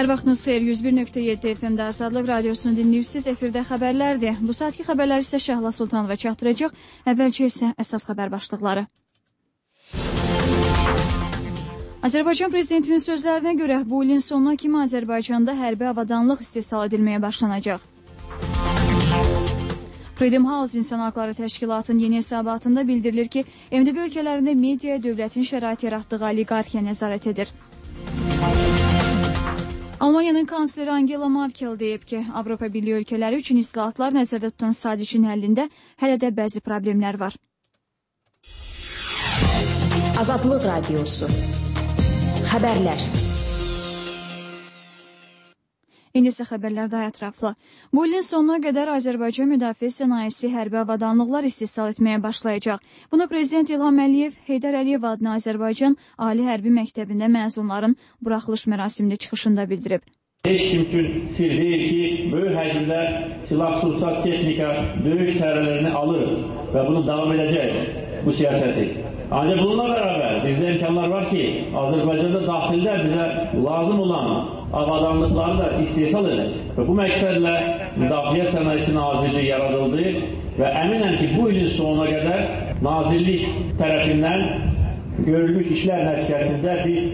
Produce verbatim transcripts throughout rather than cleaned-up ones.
Hər vaxtınız xeyir, yüz bir nöqtə yeddi F M-də Azadlıq Radiosunu dinləyirsiniz. Efirdə xəbərlərdir. Bu saatki xəbərlər isə Şəhla Sultanova çatdıracaq. Əvvəlcə isə əsas xəbər başlıqları. Azərbaycan Prezidentinin sözlərinə görə bu ilin sonuna kimi Azərbaycanda hərbi avadanlıq istehsal edilməyə başlanacaq. Freedom House İnsan Haqları Təşkilatının yeni hesabatında bildirilir ki, M D B ölkələrində mediaya dövlətin şərait yaratdığı oliqarxiya nəzarət edir. Almaniyanın kansleri Angela Merkel deyib ki, Avropa Birliyi ölkələri üçün islahatlar nəzərdə tutan sazişin həllində hələ də bəzi problemlər var. Azadlıq Radiosu. Xəbərlər. İndi isə xəbərlər daha ətraflı. Bu ilin sonuna qədər Azərbaycan müdafiə sənayesi hərbi avadanlıqlar istehsal etməyə başlayacaq. Bunu Prezident İlham Əliyev Heydər Əliyev adına Azərbaycan Ali Hərbi Məktəbində məzunların buraxılış mərasimində çıxışında bildirib. Heç kim üçün sir deyil ki, böyük həcmdə silah-sursat texnika döyüş təyyarələrini alır və bunu davam edəcək bu siyasəti. Ancaq bununla bərabər bizdə imkanlar var ki, Azərbaycanda daxildə bizə lazım olan avadanlıqları da istehsal edək. Və bu məqsədlə Müdafiə Sənayesi Nazirliyi yaradıldı və əminəm ki, bu ilin sonuna qədər Nazirlik tərəfindən görülmüş işlər nəticəsində biz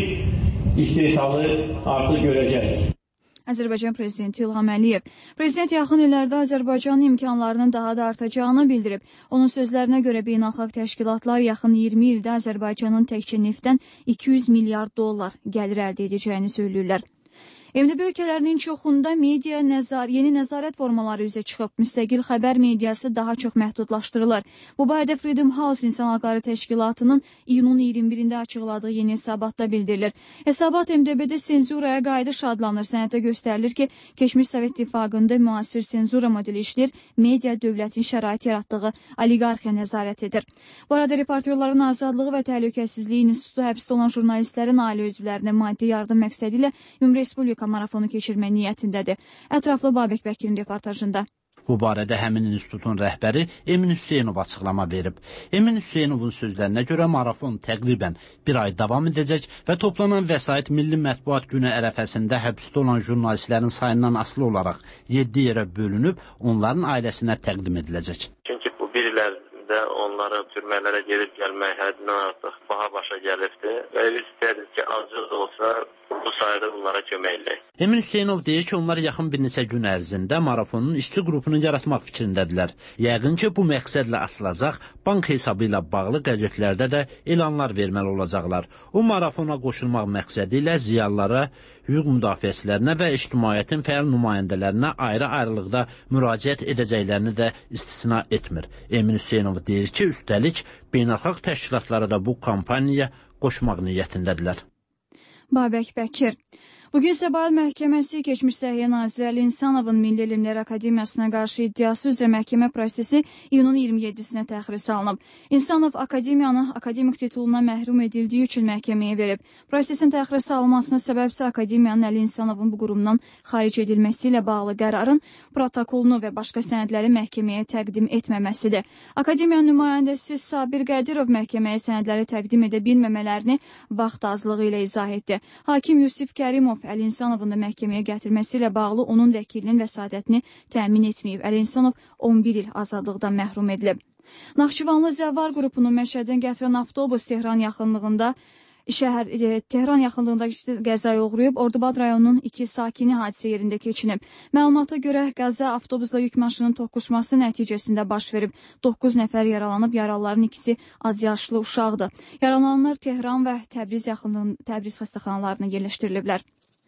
ilkin istehsalı artıq görəcəyik. Azərbaycan Prezidenti İlham Əliyev. Prezident yaxın illərdə Azərbaycanın imkanlarının daha da artacağını bildirib. Onun sözlərinə görə beynəlxalq təşkilatlar yaxın iyirmi ildə Azərbaycanın təkcə neftdən iki yüz milyard dollar gəlir əldə edəcəyini söyləyirlər. M D B ölkələrinin çoxunda media nəzar, yeni nəzarət formaları üzə çıxıb. Müstəqil xəbər mediası daha çox məhdudlaşdırılır. Bu barədə Freedom House İnsan Haqları Təşkilatının iyunun iyirmi birində açıqladığı yeni hesabatda bildirilir. Hesabat M D B-də senzuraya qayıdış adlanır. Sənəddə göstərilir ki, keçmiş Sovet İttifaqında müasir senzura modeli işləyir, media dövlətin şərait yaratdığı oliqarxiya nəzarət edir. Bu arada Reportyorların Azadlığı və Təhlükəsizliyi İnstitutu həbsdə olan jurnalistlərin ailə üzvlərinə maddi yardım məqsədi ilə Ümumrespublika marafonu keçirmək niyyətindədir. Ətraflı Babək Bəkirin reportajında. Bu barədə həmin institutun rəhbəri Emin Hüseynov açıqlama verib. Emin Hüseynovun sözlərinə görə marafon təqribən bir ay davam edəcək və toplanan vəsait Milli Mətbuat Günü ərəfəsində həbsdə olan jurnalistlərin sayından asılı olaraq yeddi yerə bölünüb onların ailəsinə təqdim ediləcək. Çünki bu bir illərdə onların türmələrə gelib gəlmək həddindən artıq baha başa gəlibdir və biz istəyiriz ki, azcıq da olsa bu sayədə bunlara kömək edək. Emin Hüseynov deyir ki, onlar yaxın bir neçə gün ərzində marafonun işçi qrupunu yaratmaq fikrindədirlər. Yəqin ki, bu məqsədlə asılacaq bank hesabı ilə bağlı qəzetlərdə də elanlar verməli olacaqlar. O marafona qoşulmaq məqsədi ilə ziyalılara, hüquq müdafiəçilərinə və ictimaiyyətin fəal nümayəndələrinə ayrı-ayrılıqda müraciət edəcəklərini də istisna etmir. Emin Hüseynov deyir ki, üstəlik beynəlxalq təşkilatlara da bu kampaniyaya qoşmaq niyyətindədirlər. Babək Bəkir. Bugün Səbail Məhkəməsi keçmiş Səhiyyə Naziri Əli İnsanovun Milli Elmlər Akademiyasına qarşı iddiası üzrə məhkəmə prosesi iyunun iyirmi yeddisinə təxirə salınıb. İnsanov akademiyanı akademik tituluna məhrum edildiyi üçün məhkəməyə verib. Prosesin təxirə salınmasına səbəb isə akademiyanın Əli İnsanovun bu qurumdan xaric edilməsi ilə bağlı qərarın protokolunu və başqa sənədləri məhkəməyə təqdim etməməsidir. Akademiyanın nümayəndəsi Sabir Qədirov məhkəməyə sənədləri təqdim edə bilməmələrini vaxt azlığı ilə izah etdi. Hakim Yusif Kərimov Əli İnsanovun da məhkəməyə gətirməsi ilə bağlı onun vəkilinin vəsadətini təmin etməyib. Əli İnsanov on bir il azadlıqdan məhrum edilib. Naxçıvanlı Zəvvar qrupunun Məşhəddən gətirən avtobus Tehran yaxınlığında Şəhər e, Tehran yaxınlığında qəzaya uğrayıb, Ordubad rayonunun iki sakini hadisə yerində keçinib. Məlumata görə qəza avtobusla yük maşının toqquşması nəticəsində baş verib. doqquz nəfər yaralanıb, yaralıların ikisi az yaşlı uşaqdır. Yaralananlar Tehran və Təbriz yaxınlığında Təbriz xəstəxanalarına yerləşdiriliblər.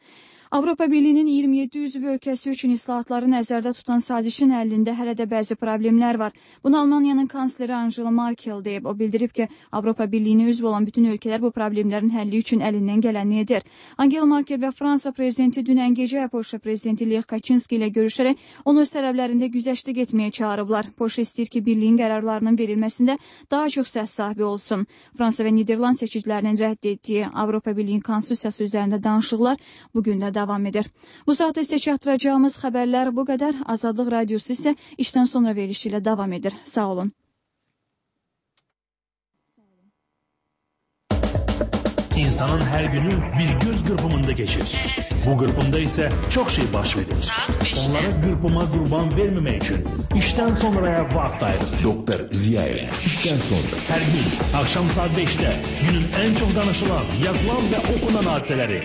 Avropa Birliyinin iyirmi yeddi üzv ölkəsi üçün islahatları nəzərdə tutan sazişin həllində hələ də bəzi problemlər var. Bunu Almaniyanın kansleri Angela Merkel deyib. O bildirib ki, Avropa Birliyinə üzv olan bütün ölkələr bu problemlərin həlli üçün əlindən gələni edir. Angela Merkel və Fransa prezidenti dünən gecə Polşa prezidenti Lech Kaczynski ilə görüşərək onu öz tələblərində güzəştlik etməyə çağırıblar. Polşa istəyir ki, birliyin qərarlarının verilməsində daha çox səs sahibi olsun. Fransa və Niderland seçicilərinin rədd etdiyi Avropa Birliyinin konstitusiyası üzərində danışıqlar bugün də davam edir. Bu saatda isə çatdıracağımız xəbərlər bu qədər. Azadlıq Radiosu isə işdən sonra verilişi ilə davam edir. Sağ olun. İnsanın her günü bir göz kırpımında geçir. Bu kırpımda ise çok şey baş verir. Onlara kırpıma kurban vermemek için işten sonraya vakit ayırır. Doktor Ziya ile işten sonra. Her gün akşam saat beşte günün en çok danışılan, yazılan ve okunan hadiseleri.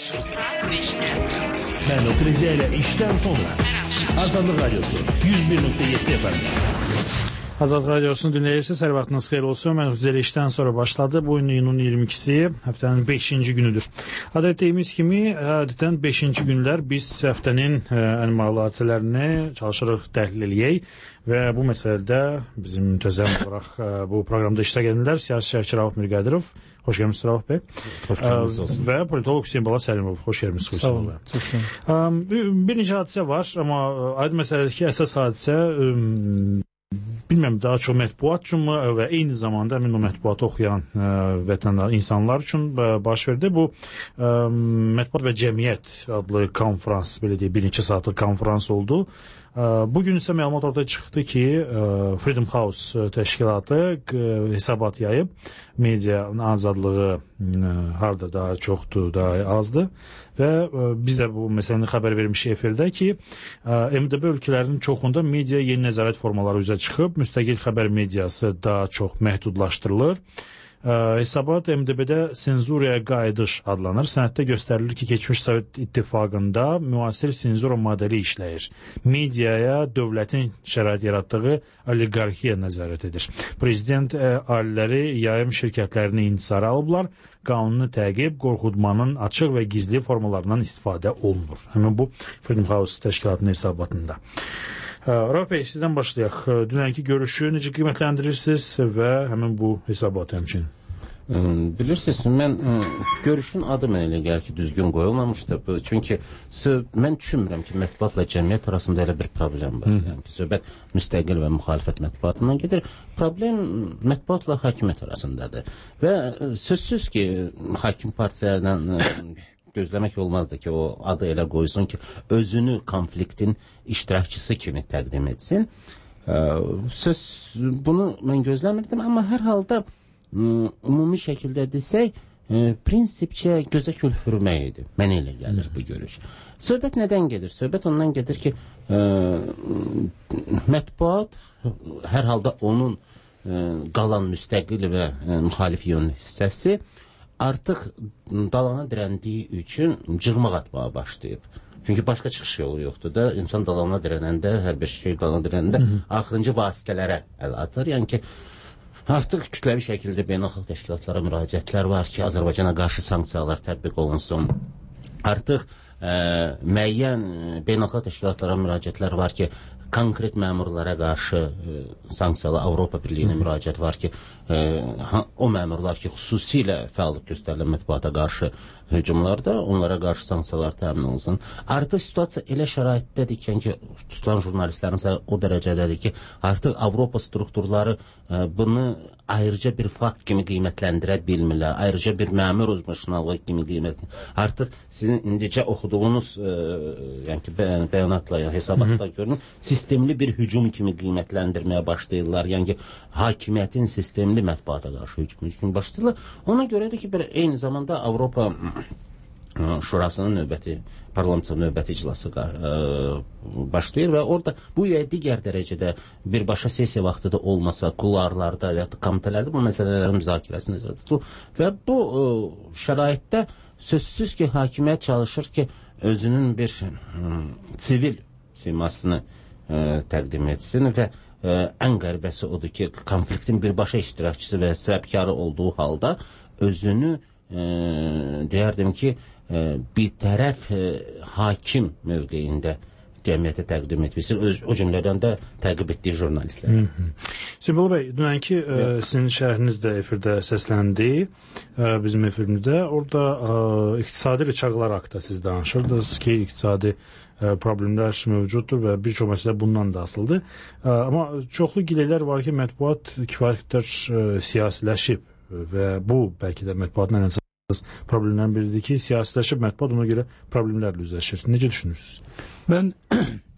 Ben Doktor Ziya ile işten sonra. Azadlık Radyosu yüz bir nokta yedi F M'de. Azad Radyosunu dinləyirsiniz. Hər vaxtınız xeyir olsun. Mən Hüzəli işdən sonra başladı. Bu gün iyunun iyirmi ikisi həftənin beşinci günüdür. Adət etdiyimiz kimi, adətən beşinci günlər biz həftənin ən maraqlı hadisələrini çalışırıq təhlil eləyək və bu məsələdə bizim müntəzəm olaraq bu proqramda iştirak edenlər siyasi şərhçi Rauf Mirqədirov. Xoş gəlmişsiniz Rauf bəy. Xoş gəlmişsiniz olsun. Və politolog Hüseyin Bala Səlimov. Xoş gəlmişsiniz. Sağ olun. Sağ olun. Bir neçə hadisə var, amma aydın məsələdir ki, əsas hadisə bilməm, daha çox mətbuat üçün və eyni zamanda həmin o mətbuatı oxuyan ə, vətəndaş, insanlar üçün ə, baş verdi. Bu ə, Mətbuat və Cəmiyyət adlı konferans, belə deyək, bir neçə saatlıq konferans oldu. Ə, bugün isə məlumat ortaya çıxdı ki, ə, Freedom House təşkilatı ə, hesabat yayıb, media azadlığı ə, harda daha çoxdur, daha azdır. Və ə, biz də bu məsələni xəbər vermişik efirdə ki, ə, M D B ölkələrinin çoxunda media yeni nəzarət formaları üzə çıxıb, müstəqil xəbər mediası daha çox məhdudlaşdırılır. Ə, hesabat M D B-də senzuraya qayıdış adlanır. Sənəddə göstərilir ki, keçmiş Sovet İttifaqında müasir senzura modeli işləyir. Mediaya dövlətin şərait yaratdığı oliqarxiya nəzarət edir. Prezident ə, ailələri yayım şirkətlərini intisara alıblar. Qanuni təqib, qorxutmanın açıq və gizli formalarından istifadə olunur. Həmin bu Freedom House təşkilatının hesabatında. Rauf bəy, sizdən başlayaq. Dünənki görüşü necə qiymətləndirirsiniz və həmin bu hesabatı həmçinin? Bilirsiniz, mən görüşün adı mənə elə gəlir ki, düzgün qoyulmamışdı. Çünki mən düşünmürəm ki, mətbuatla cəmiyyət arasında elə bir problem var. Yəni ki, söhbət müstəqil və müxalifət mətbuatından gedir. Problem mətbuatla hakimiyyət arasındadır. Və sözsüz ki, hakim partiyalardan gözləmək olmazdı ki, o adı elə qoysun ki, özünü konfliktin iştirakçısı kimi təqdim etsin. Söz, bunu mən gözləmirdim, amma hər halda ümumi şəkildə desək, prinsipçə gözə külfürmək idi. Mənə elə gəlir bu görüş. Söhbət nədən gedir? Söhbət ondan gedir ki, mətbuat hər halda onun qalan müstəqil və müxalif yön hissəsi artıq dalana dirəndiyi üçün cırmaq atmağa başlayıb. Çünki başqa çıxış yolu yoxdur da, insan dalana dirənəndə, hər bir şey dalana dirənəndə axırıncı vasitələrə əl atır. Yəni ki, artıq kütləvi şəkildə beynəlxalq təşkilatlara müraciətlər var ki, Azərbaycana qarşı sanksiyalar tətbiq olunsun. Artıq ə, müəyyən beynəlxalq təşkilatlara müraciətlər var ki, konkret məmurlara qarşı ə, sanksiyalı Avropa Birliyinə müraciət var ki, ə, o məmurlar ki, xüsusilə fəallıq göstərilən mətbuata qarşı hücumlarda onlara qarşı sanksiyalar təmin olunsun. Artıq situasiya elə şəraitdədir ki, tutulan jurnalistlərin sayı o dərəcədədir ki, artıq Avropa strukturları ə, bunu ayrıca bir fakt kimi qiymətləndirə bilmirlər. Ayrıca bir məmur özbaşınalığı kimi qiymətləndirə. Artıq sizin indicə oxuduğunuz ə, yəni ki, bəyanatla, yəni hesabatla görünür, sistemli bir hücum kimi qiymətləndirməyə başlayırlar. Yəni ki, hakimiyyətin sistemli mətbuata qarşı hücum kimi başlayırlar. Ona görədir ki, bir, eyni zamanda Avropa Şurasının növbəti, parlamentçı növbəti iclası ə, başlayır və orada bu ya digər dərəcədə birbaşa sessiya vaxtı da olmasa, kularlarda və ya komitələrdə bu məsələlərin müzakirəsi nəzərdə tutulur. Və bu ə, şəraitdə sözsüz ki, hakimiyyət çalışır ki, özünün bir ə, sivil simasını ə, təqdim etsin və ə, ən qəribəsi odur ki, konfliktin birbaşa iştirakçısı və səbəbkarı olduğu halda özünü ə, deyərdim ki, bir tərəf hakim mövqeyində cəmiyyətə təqdim etmişsiniz, öz, o cümlədən də təqib etdiyi jurnalistlər. Sibol bəy, dünənki ə, sizin şərhiniz də efirdə səsləndi, ə, bizim efirimizdə. Orada ə, iqtisadi rıçaqlar haqqında siz danışırdınız ki, iqtisadi ə, problemlər mövcuddur və bir çox məsələ bundan da asıldı. Ə, amma çoxlu giləylər var ki, mətbuat kifayət qədər siyasiləşib və bu bəlkə də mətbuatın ən əsas problemlərin biridir ki, siyasiləşib mətbuat ona görə problemlərlə üzləşir. Necə düşünürsünüz? Mən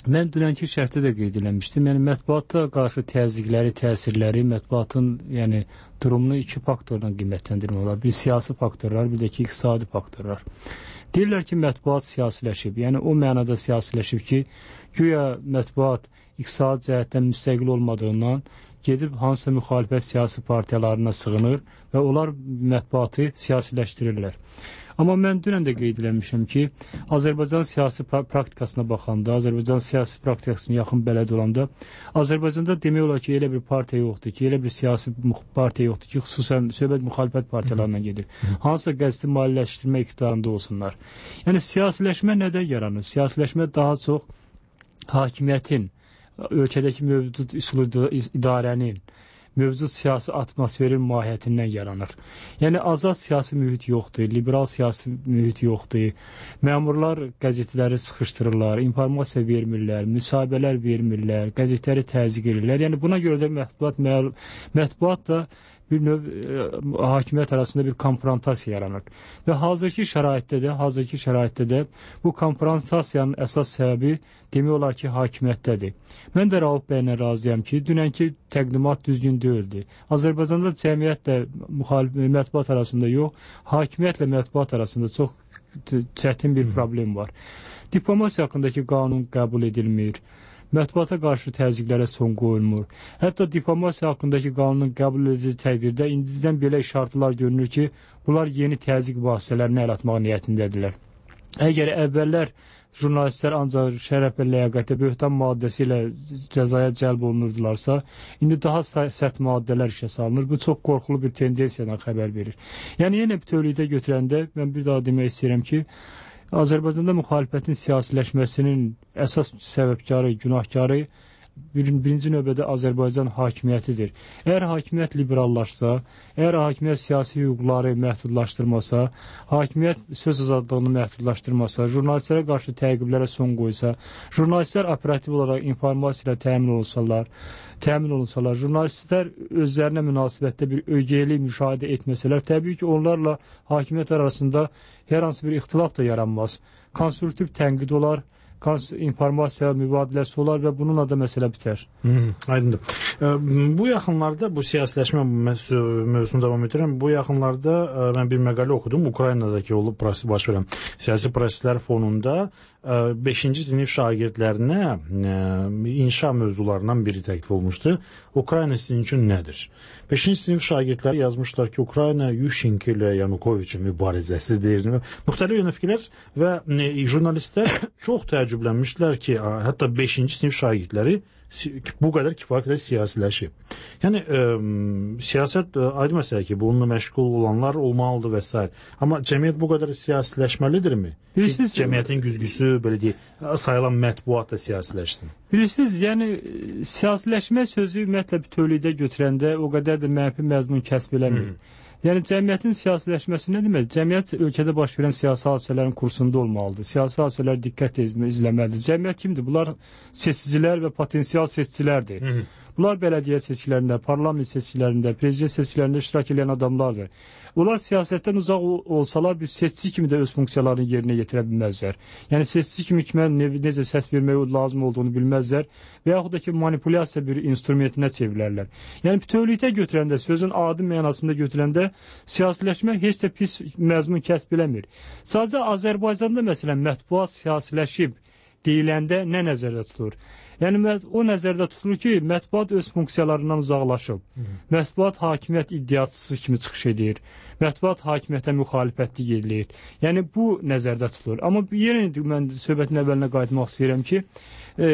Mən dünənki şərtdə də qeyd eləmişdim. Yəni mətbuata qarşı təzyiqləri, təsirləri, mətbuatın yəni durumunu iki faktordan qiymətləndirmək olar. Bir siyasi faktorlar, bir də ki iqtisadi faktorlar. Deyirlər ki, mətbuat siyasiləşib. Yəni o mənada siyasiləşib ki, güya mətbuat iqtisadi cəhətdən müstəqil olmadığından gedib hansısa müxalifət siyasi partiyalarına sığınır və onlar mətbuatı siyasiləşdirirlər. Amma mən dünən də qeyd eləmişəm ki, Azərbaycan siyasi praktikasına baxanda, Azərbaycan siyasi praktikasına yaxın bələd olanda, Azərbaycanda demək olar ki, elə bir partiya yoxdur ki, elə bir siyasi partiya yoxdur ki, xüsusən söhbət müxalifət partiyalarına gedir. Hansısa qəzeti maliyyələşdirmə iqtidarında olsunlar. Yəni, siyasiləşmə nədən yaranır? Siyasiləşmə daha çox hakimiyyətin, ölkədəki mövcud üsul idarənin, mövcud siyasi atmosferin mahiyyətindən yaranır. Yəni, azad siyasi mühit yoxdur, liberal siyasi mühit yoxdur, məmurlar qəzetləri sıxışdırırlar, informasiya vermirlər, müsahibələr vermirlər, qəzetləri təzyiq edirlər. Yəni, buna görə də mətbuat, mətbuat da bir növ e, hakimiyyət arasında bir konfrontasiya yaranır. Və hazırki şəraitdə də, hazırki şəraitdə də bu konfrontasiyanın əsas səbəbi demək olar ki, hakimiyyətdədir. Mən də Rauf bəylə razıyam ki, dünənki təqdimat düzgün deyildi. Azərbaycanda cəmiyyətlə müxalif mətbuat arasında yox, hakimiyyətlə mətbuat arasında çox çətin bir problem var. Diplomasiya haqqındakı qanun qəbul edilmir. Mətbuata qarşı təzyiqlərə son qoyulmur. Hətta diplomasiya haqqındakı qanunun qəbul ediləcəyi təqdirdə indidən belə işartılar görünür ki, bunlar yeni təzyiq vasitələrini əl atmaq niyyətindədirlər. Əgər əvvəllər jurnalistlər ancaq şərəf və ləyaqətə böhtan maddəsi ilə cəzaya cəlb olunurdularsa, indi daha sərt maddələr işə salınır. Bu çox qorxulu bir tendensiyadan xəbər verir. Yəni, yenə bütövlükdə götürəndə mən bir daha demək istəyirəm ki, Azərbaycanda müxalifətin siyasiləşməsinin əsas səbəbkarı, günahkarı bir, birinci növbədə Azərbaycan hakimiyyətidir. Əgər hakimiyyət liberallaşsa, əgər hakimiyyət siyasi hüquqları məhdudlaşdırmasa, hakimiyyət söz azadlığını məhdudlaşdırmasa, jurnalistlərə qarşı təqiblərə son qoysa, jurnalistlər operativ olaraq informasiya ilə təmin olsalar, təmin olunsalar, jurnalistlər özlərinə münasibətdə bir ögeylik müşahidə etməsələr, təbii ki, onlarla hakimiyyət arasında hər hansı bir ixtilaf da yaranmaz. Konstruktiv tənqid olar, informasiya mübadiləsi olar və bununla da məsələ bitər. Hmm, aydındır. E, bu yaxınlarda, bu siyasiləşmə mövzusunu davam edirəm, bu yaxınlarda e, mən bir məqalə oxudum, Ukraynadakı olub proses baş verən siyasi proseslər fonunda beşinci sinif şagirdlərinə e, inşa mövzularından biri təklif olmuşdu. Ukrayna sizin üçün nədir? beşinci sinif şagirdləri yazmışlar ki, Ukrayna Yushchenko ilə Yanukoviçin mübarizəsidir. Müxtəlif yönəfiklər və e, jurnalistlər çox təəccüblənmişlər ki, hətta beşinci sinif şagirdləri bu qədər kifayət qədər siyasiləşib. Yəni, e, siyasət e, aydın məsələ ki, bununla məşğul olanlar olmalıdır və s. Amma cəmiyyət bu qədər siyasiləşməlidirmi? Bilirsiniz, cəmiyyətin güzgüsü, belə deyək, sayılan mətbuat da siyasiləşsin. Bilirsiniz, yəni, siyasiləşmə sözü ümumiyyətlə bütövlükdə götürəndə o qədər də mənfi məzmun kəsb eləmir. Hmm. Yəni, cəmiyyətin siyasiləşməsi nə demək? Cəmiyyət ölkədə baş verən siyasi hadisələrin kursunda olmalıdır. Siyasi hadisələr diqqətlə izləməlidir. Cəmiyyət kimdir? Bunlar seçicilər və potensial seçicilərdir. Hı -hı. Bunlar bələdiyyə seçkilərində, parlament seçkilərində, prezident seçkilərində iştirak edən adamlardır. Onlar siyasətdən uzaq olsalar, bir seçici kimi də öz funksiyalarını yerinə yetirə bilməzlər. Yəni, seçici kimi kimə necə səs vermək lazım olduğunu bilməzlər və yaxud da ki, manipulyasiya bir instrumentinə çevrilərlər. Yəni, bütövlükdə götürəndə, sözün adi mənasında götürəndə siyasiləşmə heç də pis məzmun kəsb eləmir. Sadəcə Azərbaycanda, məsələn, mətbuat siyasiləşib deyiləndə nə nəzərdə tutulur? Yəni, o nəzərdə tutulur ki, mətbuat öz funksiyalarından uzaqlaşıb. Hı. Mətbuat hakimiyyət iddiaçısı kimi çıxış edir. Mətbuat hakimiyyətə müxalifətlik edilir. Yəni, bu nəzərdə tutulur. Amma yenə mən söhbətin əvvəlinə qayıtmaq istəyirəm ki, e,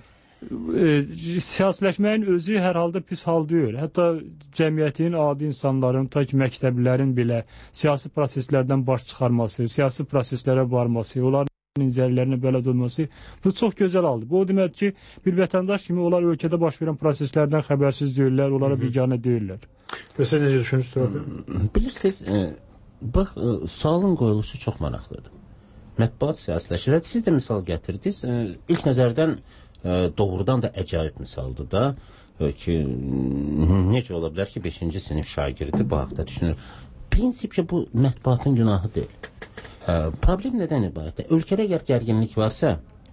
e, siyasiləşməyin özü hər halda pis hal deyil. Hətta cəmiyyətin, adi insanların, ta ki məktəblilərin belə siyasi proseslərdən baş çıxarması, siyasi proseslərə varması, onların incəliklərinə bələd olması, bu çox gözəl haldır. Bu o demək ki, bir vətəndaş kimi onlar ölkədə baş verən proseslərdən xəbərsiz deyirlər, onlara biganə deyirlər. Və siz necə düşünürsünüz? Bilirsiniz, e, bax, e, sualın qoyuluşu çox maraqlıdır. Mətbuat siyasiləşir. Siz də misal gətirdiniz. E, ilk nəzərdən e, doğrudan da əcaib misaldır da e, ki, necə ola bilər ki, beşinci sinif şagirdi bu haqda düşünür. Prinsipcə bu mətbuatın günahı deyil. Problem nədən ibarətdir? Ölkədə əgər gərginlik varsa,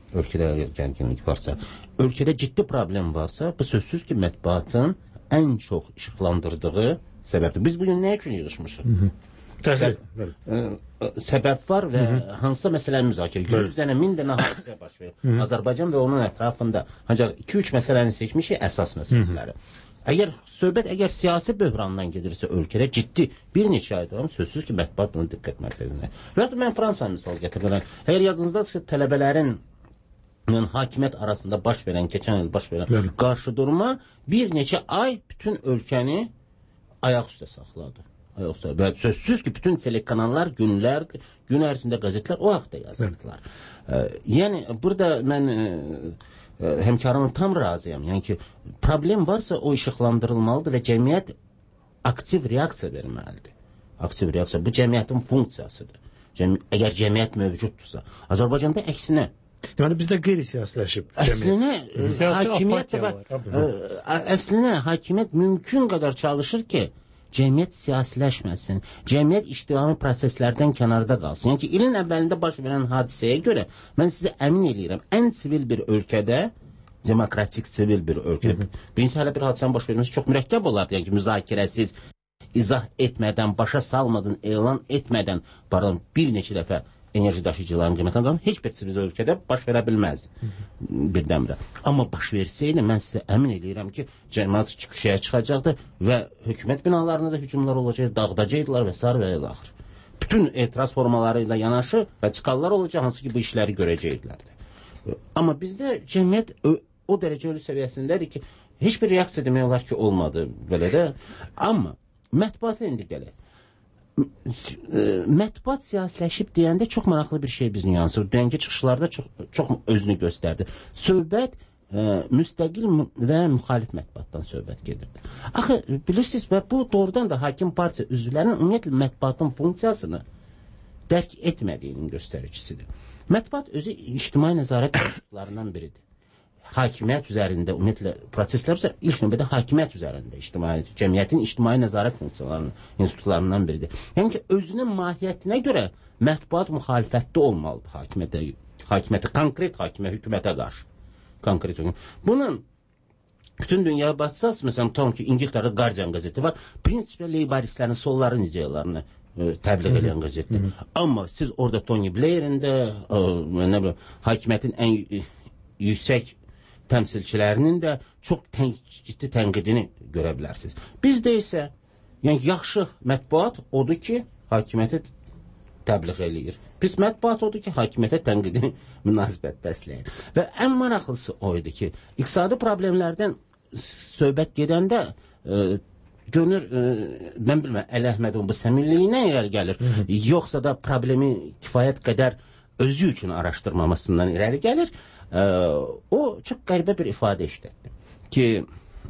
ölkədə gərginlik varsa, ölkədə ciddi problem varsa, bu sözsüz ki, mətbuatın ən çox işıqlandırdığı səbəbdir. Biz bugün nə üçün yığışmışıq? Səb səbəb var və Hı -hı. hansısa məsələni müzakirə edir. yüz dənə, min dənə hadisə baş verir. Hı -hı. Azərbaycan və onun ətrafında ancaq iki üç məsələni seçmişik, əsas məsələləri. Hı -hı. Əgər söhbət əgər siyasi böhrandan gedirsə ölkədə ciddi bir neçə aydır, sözsüz ki, mətbuat bunu diqqət mərkəzində. Və hətta mən Fransa misal gətirirəm. Əgər yadınızdadırsa ki, tələbələrin hakimiyyət arasında baş verən, keçən il baş verən Bəli. qarşı durma bir neçə ay bütün ölkəni ayaq üstə saxladı. Və sözsüz ki, bütün telekanallar günlər, gün ərzində qəzetlər o haqda yazırdılar. E, yəni, burada mən e, həmkarımın tam razıyam. Yəni ki, problem varsa o işıqlandırılmalıdır və cəmiyyət aktiv reaksiya verməlidir. Aktiv reaksiya, bu cəmiyyətin funksiyasıdır. Cəmi əgər cəmiyyət mövcuddursa. Azərbaycanda əksinə. Deməli, bizdə qeyri-siyasiləşib cəmiyyət. Əslinə, hakimiyyət var. Əslinə, hakimiyyət mümkün qədər çalışır ki, cəmiyyət siyasiləşməsin, cəmiyyət ictimai proseslərdən kənarda qalsın. Yəni ki, ilin əvvəlində baş verən hadisəyə görə mən sizə əmin eləyirəm, ən sivil bir ölkədə, demokratik sivil bir ölkədə, birinci hələ bir hadisənin baş verməsi çox mürəkkəb olardı. Yəni ki, müzakirəsiz, izah etmədən, başa salmadan, elan etmədən, pardon, bir neçə dəfə enerji daşıyıcıların qiymətindən qalın, heç bir sivil ölkədə baş verə bilməzdi birdən-birə. Amma baş versəydi, mən sizə əmin edirəm ki, cəmiyyət küçəyə çıxacaqdı və hökumət binalarında da hücumlar olacaq, dağıdacaqdılar və s. və ilə axır. Bütün etiraz formaları ilə yanaşı radikallar olacaq, hansı ki, bu işləri görəcəkdilərdi. Amma bizdə cəmiyyət o dərəcə ölü səviyyəsindədir ki, heç bir reaksiya demək olar ki, olmadı belə də. Amma mətbuata indi gələk. Mətbuat siyasiləşib deyəndə çox maraqlı bir şey bizim yansır. Dünənki çıxışlarda çox, çox özünü göstərdi. Söhbət e, müstəqil və müxalif mətbuatdan söhbət gedirdi. Axı, bilirsiniz, və bu doğrudan da hakim partiya üzvlərinin ümumiyyətlə mətbuatın funksiyasını dərk etmədiyinin göstəricisidir. Mətbuat özü ictimai nəzarət institutlarından biridir. Hakimiyyət üzərində, ümumiyyətlə, proseslər üzərində, ilk növbədə hakimiyyət üzərində, ictimai, cəmiyyətin ictimai nəzarət funksiyalarının, institutlarından biridir. Yəni ki, özünün mahiyyətinə görə mətbuat müxalifətdə olmalıdır hakimiyyətə, hakimiyyətə, konkret hakimiyyət, hökumətə qarşı. Konkret hökumət. Bunun bütün dünyaya baxsaq, məsələn, tam ki, İngiltərədə Guardian qəzeti var, prinsipə leybaristlərin, solların ideyalarını e, təbliğ edən qəzetdir. Amma siz orada Tony Blair'in də, e, nə bilim, hakimiyyətin ən yüksək təmsilçilərinin də çox tən, ciddi tənqidini görə bilərsiniz. Bizdə isə yəni, yaxşı mətbuat odur ki, hakimiyyəti təbliğ eləyir. Pis mətbuat odur ki, hakimiyyətə tənqidini münasibət bəsləyir. Və ən maraqlısı oydu ki, iqtisadi problemlərdən söhbət gedəndə e, görünür, e, mən bilməm, Əli Əhmədovun bu səmimliyinə irəli gəlir, yoxsa da problemi kifayət qədər özü üçün araşdırmamasından irəli gəlir. Ə, o çox qəribə bir ifadə işlətdi ki, ə,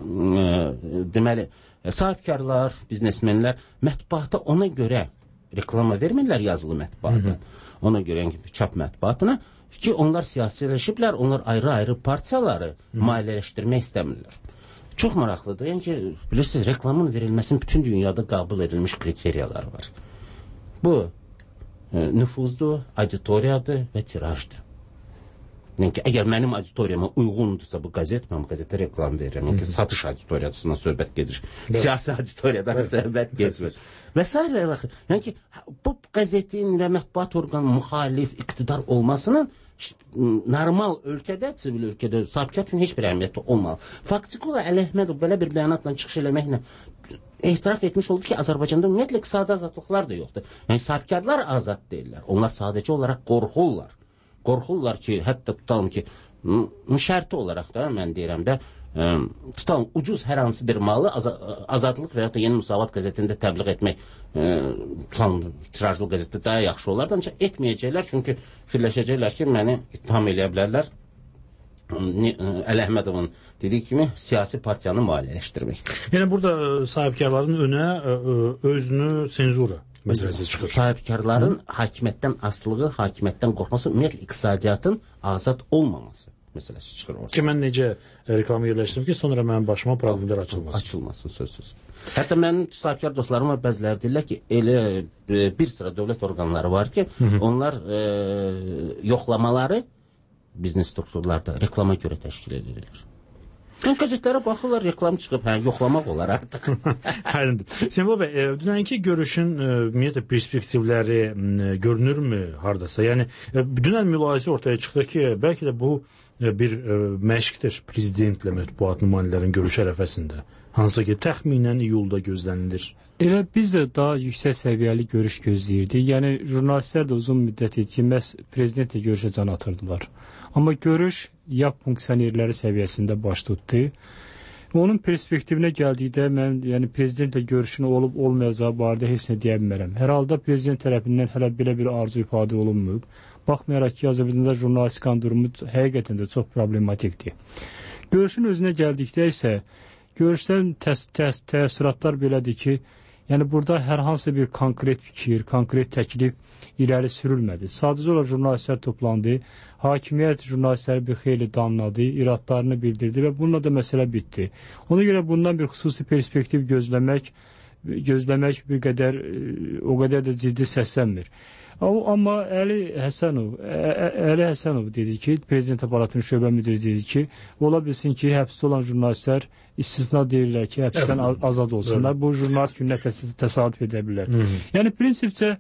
deməli, sahibkarlar, biznesmenlər mətbuata ona görə reklama vermirlər yazılı mətbuata. Ona görə yəni, çap mətbuatına ki, onlar siyasiləşiblər, onlar ayrı-ayrı partiyaları maliyyələşdirmək istəmirlər. Çox maraqlıdır. Yəni ki, bilirsiniz, reklamın verilməsinin bütün dünyada qəbul edilmiş kriteriyalar var. Bu ə, nüfuzdur, auditoriyadır və tirajdır. Yəni ki, əgər mənim auditoriyama uyğundursa bu qəzet, mən bu qəzetə reklam verirəm. Yəni ki, satış auditoriyasından söhbət gedir. Siyasi auditoriyadan söhbət gedir. Və s. Yəni ki, bu qəzetin və mətbuat orqanı müxalif, iqtidar olmasının normal ölkədə, sivil ölkədə sahibkar üçün heç bir əhəmiyyəti olmalı. Faktiki olaraq Əli Əhmədov belə bir bəyanatla çıxış eləməklə etiraf etmiş oldu ki, Azərbaycanda ümumiyyətlə iqtisadi azadlıqlar da yoxdur. Yəni sahibkarlar azad deyirlər. Onlar sadəcə olaraq qorxurlar. Qorxurlar ki, hətta tutalım ki, şərti olaraq da, mən deyirəm də, ə, tutalım, ucuz hər hansı bir malı az azadlıq və ya da Yeni Müsavat qəzetində təbliğ etmək, ə, tutalım, tirajlı qəzetdə daha yaxşı olardı, ancaq etməyəcəklər, çünki fikirləşəcəklər ki, məni ittiham eləyə bilərlər. Əli Əhmədovun dediyi kimi siyasi partiyanı maliyyələşdirmək. Yəni burada sahibkarların önə ə, özünü senzura məsələsi çıxır. Sahibkarların Hı? hakimiyyətdən asılığı, hakimiyyətdən qorxması, ümumiyyətlə iqtisadiyyatın azad olmaması məsələsi çıxır orada. Ki, mən necə reklamı yerləşdirim ki, sonra mənim başıma problemlər açılmasın. Açılmasın, sözsüz. Hətta mənim sahibkar dostlarım var, bəziləri deyirlər ki, elə bir sıra dövlət orqanları var ki, Hı -hı. onlar e, yoxlamaları biznes strukturlarda reklama görə təşkil edilir. Yəni qəzetlərə baxırlar, reklam çıxıb, hə, yoxlamaq olar artıq. Aydındır. Sembo bəy, e, dünənki görüşün e, ümumiyyətlə perspektivləri e, görünürmü hardasa? Yəni e, dünən mülahizə ortaya çıxdı ki, bəlkə də bu e, bir e, məşqdir prezidentlə mətbuat nümayəndələrin görüş ərəfəsində. Hansı ki, təxminən iyulda gözlənilir. Elə biz də daha yüksək səviyyəli görüş gözləyirdik. Yəni jurnalistlər də uzun müddət idi ki, məhz prezidentlə görüşə can atırdılar. Amma görüş ya funksionerləri səviyyəsində baş tutdu. Onun perspektivinə gəldikdə mən yəni prezidentlə görüşün olub olmayacağı barədə heç nə deyə bilmərəm. Hər halda prezident tərəfindən hələ belə bir arzu ifadə olunmuyub. Baxmayaraq ki, Azərbaycanda jurnalistikanın durumu həqiqətən də çox problematikdir. Görüşün özünə gəldikdə isə görüşdən təs təs təsiratlar belədir ki, yəni burada hər hansı bir konkret fikir, konkret təklif irəli sürülmədi. Sadəcə olaraq jurnalistlər toplandı, hakimiyyət jurnalistləri bir xeyli danladı, iradlarını bildirdi və bununla da məsələ bitdi. Ona görə bundan bir xüsusi perspektiv gözləmək, gözləmək bir qədər, o qədər də ciddi səslənmir. Amma Əli Həsənov, Əli Həsənov dedi ki, prezident aparatının şöbə müdiri dedi ki, ola bilsin ki, həbsdə olan jurnalistlər istisna deyirlər ki, həbsdən azad olsunlar. Bu jurnalist gününə təsadüf edə bilər. Yəni prinsipcə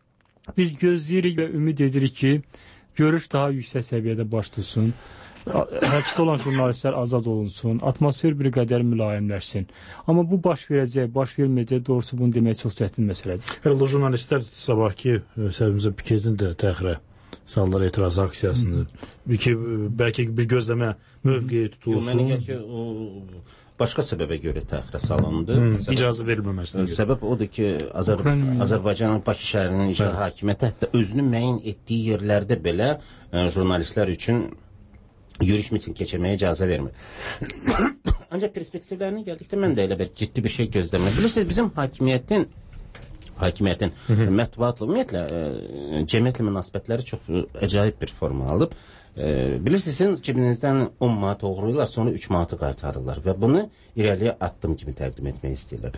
biz gözləyirik və ümid edirik ki, görüş daha yüksək səviyyədə baş tutsun. Həbsdə olan jurnalistlər azad olunsun, atmosfer bir qədər mülayimləşsin. Amma bu baş verəcək, baş verməyəcək, doğrusu bunu demək çox çətin məsələdir. Hələ jurnalistlər sabahki səhvimizə Piketin də təxirə sallar etiraz aksiyasını. Ki, bəlkə bir gözləmə mövqeyi tutulsun. Mənə gəlir ki, o başqa səbəbə görə təxirə salındı. İcazə verilməməsindən. Səbəb odur ki, Azər Azərbaycanın Bakı şəhərinin icra hakimiyyəti hətta özünü müəyyən etdiyi yerlərdə belə jurnalistlər üçün yürüyüş miting keçirməyə icazə vermir. Ancaq perspektivlərinə gəldikdə mən də elə bir ciddi bir şey gözləmirəm. Bilirsiniz, bizim hakimiyyətin hakimiyyətin mətbuatla, ümumiyyətlə cəmiyyətlə münasibətləri çox əcaib bir forma alıb. Bilirsiniz, sizin cibinizdən on manat oğurlayırlar, sonra üç manatı qaytarırlar və bunu irəliyə addım kimi təqdim etmək istəyirlər.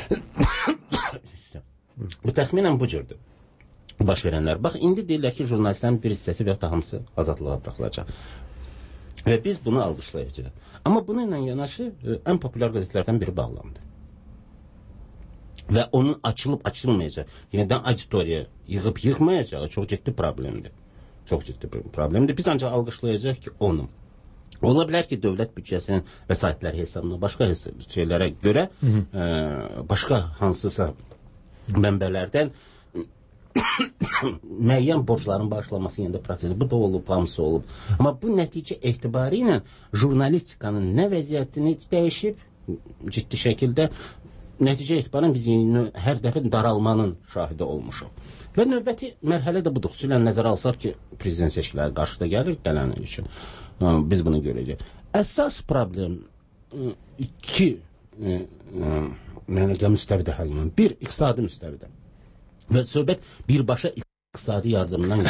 Bu təxminən bu cürdür baş verənlər. Bax, indi deyirlər ki, jurnalistlərin bir hissəsi və ya hamısı azadlığa buraxılacaq. Və biz bunu alqışlayacağıq. Amma bununla yanaşı ən populyar qəzetlərdən biri bağlandı. Və onun açılıb açılmayacaq, yenidən auditoriya yığıb yığmayacağı çox ciddi problemdir. Çox ciddi bir problemdir. Biz ancaq alqışlayacaq ki, onu. Ola bilər ki, dövlət büdcəsinin vəsaitləri hesabına, başqa şeylərə görə, ə, başqa hansısa mənbələrdən müəyyən borcların bağışlanması yenidə prosesi. Bu da olub, hamısı olub. Amma bu nəticə etibarı ilə jurnalistikanın nə vəziyyətini dəyişib ciddi şəkildə, nəticə etibarı biz yeni, hər dəfə daralmanın şahidi olmuşuq. Və növbəti mərhələ də budur. Xüsusilə nəzərə alsaq ki, prezident seçkiləri qarşıda gəlir, gələn üçün. Biz bunu görəcəyik. Əsas problem iki mənəqə müstəvidə həll olunur. Bir, iqtisadi müstəvidə. Və söhbət birbaşa iqtisadi yardımdan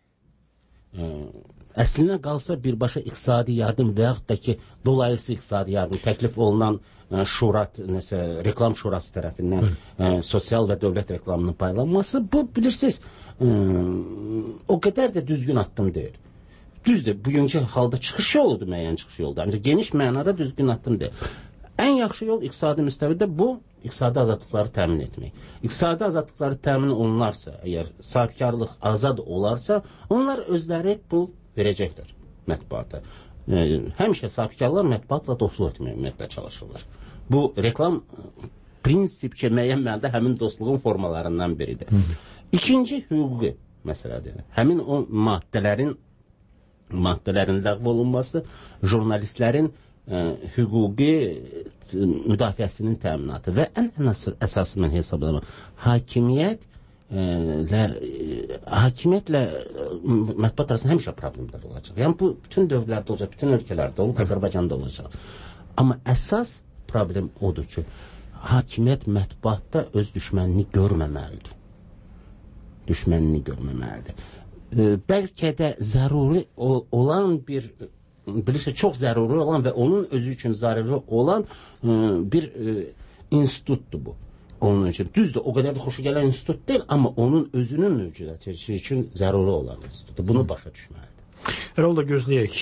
gəlir. Əslinə qalsa birbaşa iqtisadi yardım və yaxud da ki, dolayısı iqtisadi yardım təklif olunan şurat, nəsə, reklam şurası tərəfindən ə, sosial və dövlət reklamının paylanması, bu bilirsiniz, ə, o qədər də düzgün addım deyil. Düzdür, bugünkü halda çıxış yoludur, müəyyən çıxış yolda. Ancaq geniş mənada düzgün addım deyil. Ən yaxşı yol iqtisadi müstəvidə bu, iqtisadi azadlıqları təmin etmək. İqtisadi azadlıqları təmin olunarsa, əgər sahibkarlıq azad olarsa, onlar özləri pul verəcəkdir mətbuata. E, həmişə sahibkarlar mətbuatla dostluq etməyə ümumiyyətlə çalışırlar. Bu, reklam prinsipcə müəyyən mənada həmin dostluğun formalarından biridir. İkinci, hüquqi məsələdir. Həmin o maddələrin maddələrin ləğv olunması, jurnalistlərin ə, hüquqi müdafiəsinin təminatı və ən, ən əsası mən hesablamam, hakimiyyət ə, lə, hakimiyyətlə mətbuat arasında həmişə problemlər olacaq. Yəni bu bütün dövrlərdə olacaq, bütün ölkələrdə olub, Azərbaycanda olacaq. Amma əsas problem odur ki, hakimiyyət mətbuatda öz düşmənini görməməlidir. Düşmənini görməməlidir. Ə, bəlkə də zəruri olan bir bilirsə, çox zəruri olan və onun özü üçün zararlı olan ə, bir ə, institutdur bu. Onun üçün düzdür, o qədər də xoşu gələn institut deyil, amma onun özünün mövcudatı üçün zəruri olan institutdur. Bunu başa düşməlidir. Erol da gözləyək.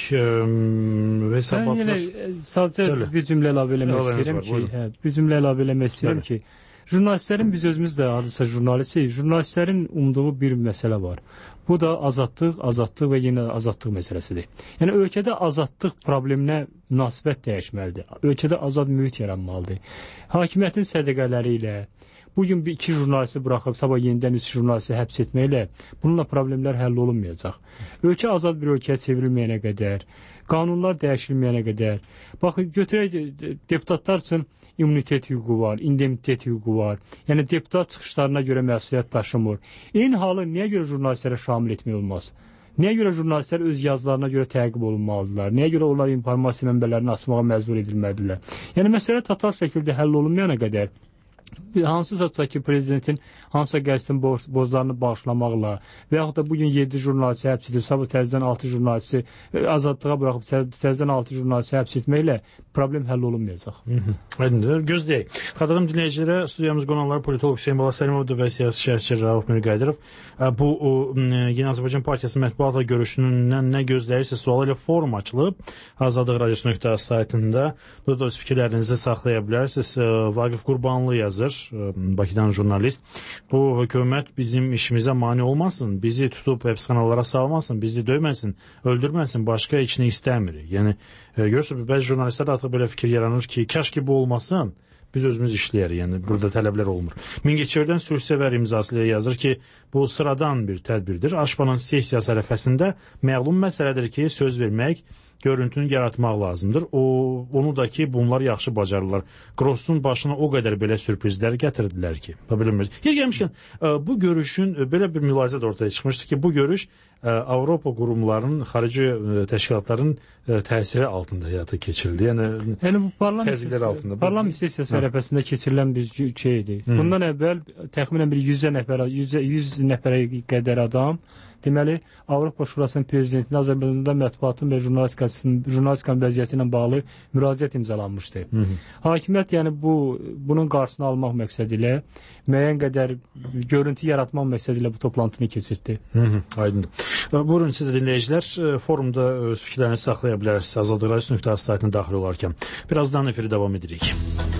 Mən yenə sadəcə bir cümlə əlavə eləmək istəyirəm ki, hə, bir cümlə əlavə eləmək istəyirəm ki, jurnalistlərin, biz özümüz də hadisə jurnalistik, jurnalistlərin umduğu bir məsələ var. Bu da azadlıq, azadlıq və yenə azadlıq məsələsidir. Yəni, ölkədə azadlıq probleminə münasibət dəyişməlidir. Ölkədə azad mühit yaranmalıdır. Hakimiyyətin sədəqələri ilə, bugün bir iki jurnalisti buraxıb, sabah yenidən üç jurnalisti həbs etməklə bununla problemlər həll olunmayacaq. Ölkə azad bir ölkəyə çevrilməyənə qədər, qanunlar dəyişilməyənə qədər, baxın, götürək deputatlar üçün immunitet hüququ var, indemnitet hüququ var. Yəni, deputat çıxışlarına görə məsuliyyət daşımır. Eyni halı niyə görə jurnalistlərə şamil etmək olmaz? Niyə görə jurnalistlər öz yazılarına görə təqib olunmalıdırlar? Niyə görə onlar informasiya mənbələrini açmağa məcbur edilməlidirlər? Yəni, məsələ total şəkildə həll olunmayana qədər hansısa tutaq ki, prezidentin hansısa qəsdin borclarını bağışlamaqla və yaxud da bugün yeddi jurnalisti həbs edir, sabah təzədən altı jurnalisti azadlığa buraxıb təzədən altı jurnalisti həbs etməklə problem həll olunmayacaq. Aydındır. Gözləyək. Xatırladım dinləyicilərə, studiyamız qonaqları politolog Hüseyn Bala Səlimovdur və siyasi şərhçi Rauf Mirqaydirov. Bu, Yeni Azərbaycan Partiyası mətbuatla görüşünündən nə gözləyirsə sualı ilə forum açılıb. Azadlıq Radiosu nöqtə az saytında. Burada öz fikirlərinizi saxlaya bilərsiniz. Vaqif Qurbanlı yazır, Bakıdan jurnalist. Bu hökumət bizim işimizə mane olmasın, bizi tutub həbsxanalara salmasın, bizi döyməsin, öldürməsin, başqa heç nə istəmir. Yəni, görürsünüz, bəzi jurnalistlər artıq belə fikir yaranır ki, kaş ki bu olmasın, biz özümüz işləyərik, yəni burada tələblər olmur. Mingəçevirdən Sülhsevər imzası yazır ki, bu sıradan bir tədbirdir. Aşpanın sessiyası ərəfəsində məlum məsələdir ki, söz vermək, görüntünü yaratmaq lazımdır. O, onu da ki, bunlar yaxşı bacarırlar. Grossun başına o qədər belə sürprizlər gətirdilər ki, bilmirik. Yer gəlmişkən, bu görüşün belə bir mülahizə də ortaya çıxmışdı ki, bu görüş Avropa qurumlarının, xarici təşkilatların təsiri altında həyata keçirildi. Yəni, yəni bu parlament, parlament sessiyası ərəfəsində keçirilən bir şeydir. Bundan əvvəl təxminən bir yüzə nəfər, yüz nəfərə qədər adam, deməli, Avropa Şurasının prezidentinin Azərbaycanda mətbuatın və jurnalistikanın vəziyyəti ilə bağlı müraciət imzalanmışdı. Hı -hı. Hakimiyyət, yəni bu, bunun qarşısını almaq məqsədi ilə, müəyyən qədər görüntü yaratmaq məqsədi ilə bu toplantını keçirdi. Hı -hı, aydındır. Buyurun, siz də dinləyicilər, forumda öz fikirlərinizi saxlaya bilərsiniz. Azadlıq Radiosu nöqtə az saytına daxil olarkən. Birazdan efiri davam edirik.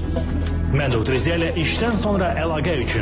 Mən Doktor Ziya ilə işdən sonra əlaqə üçün.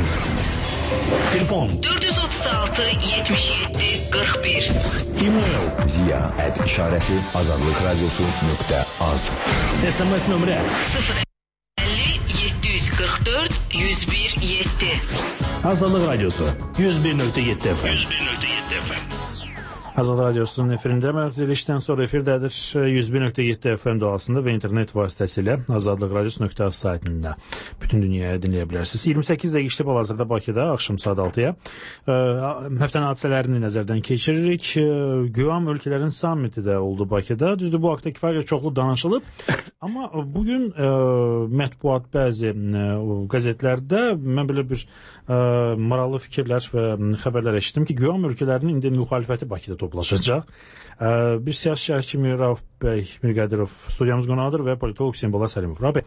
Telefon dörd yüz otuz altı yetmiş yeddi qırx bir. E-mail ziya at işarəsi azadlıq radiosu nöqtə az. S M S nömrə sıfır əlli yeddi yüz qırx dörd yüz bir yeddi. Azadlıq Radiosu yüz bir nöqtə yeddi F M. yüz bir nöqtə yeddi F M. Azad Radiosu'nun efirində mərkəzləşdən sonra efirdədir yüz bir nöqtə yeddi F M doğasında və internet vasitəsilə Azadlıq Radiosu nöqtə az saytında bütün dünyaya dinləyə bilərsiniz. iyirmi səkkiz dəqiqə işləyib hal-hazırda Bakıda axşam saat altıya həftənin hadisələrini nəzərdən keçiririk. Güvam ölkələrin sammiti də oldu Bakıda. Düzdür, bu haqda kifayət çoxlu danışılıb. Amma bugün mətbuat bəzi qəzetlərdə mən belə bir maraqlı fikirlər və xəbərlər eşitdim ki, güvam ölkələrinin indi müxalifəti Bakıda toplaşacaq. Bir siyasi şərh kimi Rauf bəy Mirqaydirov studiyamız qonağıdır və politolog Hüseyn Bala Səlimov. Rauf bəy,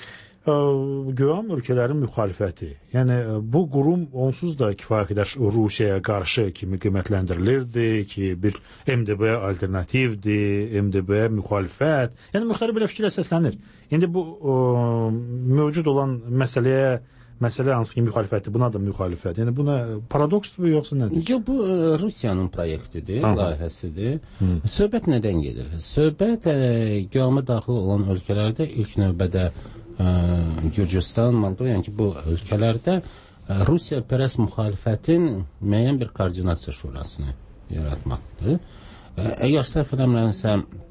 güvam ölkələrin müxalifəti, yəni bu qurum onsuz da kifayət qədər Rusiyaya qarşı kimi qiymətləndirilirdi ki, bir M D B alternativdir, M D B müxalifət, yəni müxtəlif belə fikirlər səslənir. İndi bu mövcud olan məsələyə Məsələ hansı ki, müxalifətdir, buna da müxalifət. Yəni, buna paradoksdur, yoxsa nədir? Yox, bu Rusiyanın proyektidir, layihəsidir. Söhbət nədən gedir? Söhbət güvama daxil olan ölkələrdə ilk növbədə Gürcüstan, Moldova, yəni ki, bu ölkələrdə Rusiya pərəst müxalifətin müəyyən bir koordinasiya şurasını yaratmaqdır. Əgər səhv eləmirəmsə,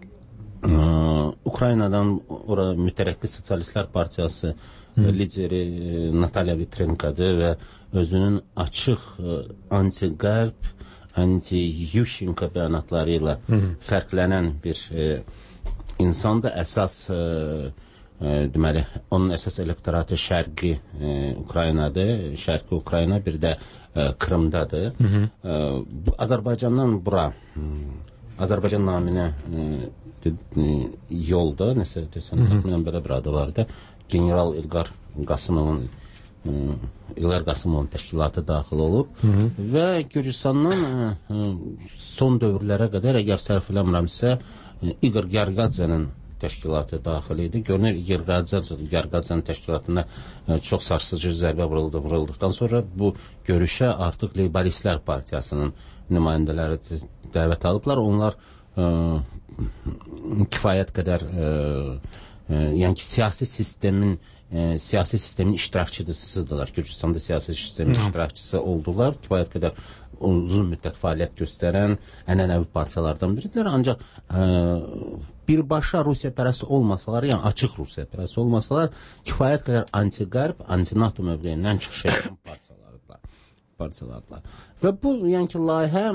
Ukraynadan ora Mütərəqqi Sosialistlər Partiyası lideri Natalya Vitrenko'dur və özünün açıq anti-qərb, anti-Yushchenko bəyanatları ilə fərqlənən bir insandır. Əsas deməli, onun əsas elektoratı şərqi Ukraynadır, şərqi Ukrayna bir də Krımdadır. Azərbaycandan bura, Azərbaycan naminə yolda, nəsə desəm, təxminən belə bir adı vardı. General İlqar Qasımovun İlqar Qasımovun təşkilatı daxil olub Hı -hı. və Gürcüstandan son dövrlərə qədər, əgər sərf eləmirəmsə, İqor Gargadzenin təşkilatı daxil idi. Görünür, İqor Gargadzenin təşkilatına çox sarsıcı zərbə vuruldu, vurulduqdan sonra bu görüşə artıq Leyboristlər Partiyasının nümayəndələri dəvət alıblar. Onlar ə, kifayət qədər ə, ə, yəni ki, siyasi sistemin ə, siyasi sistemin iştirakçısıdırlar. Gürcüstanda siyasi sistemin iştirakçısı oldular. Kifayət qədər uzun müddət fəaliyyət göstərən ənənəvi partiyalardan biridirlər. Ancaq ə, birbaşa Rusiya pərəsti olmasalar, yəni açıq Rusiya pərəsti olmasalar, kifayət qədər anti-qərb, anti-NATO mövqeyindən çıxış edən partiyalardılar. partiyalardılar. Və bu, yəni ki, layihə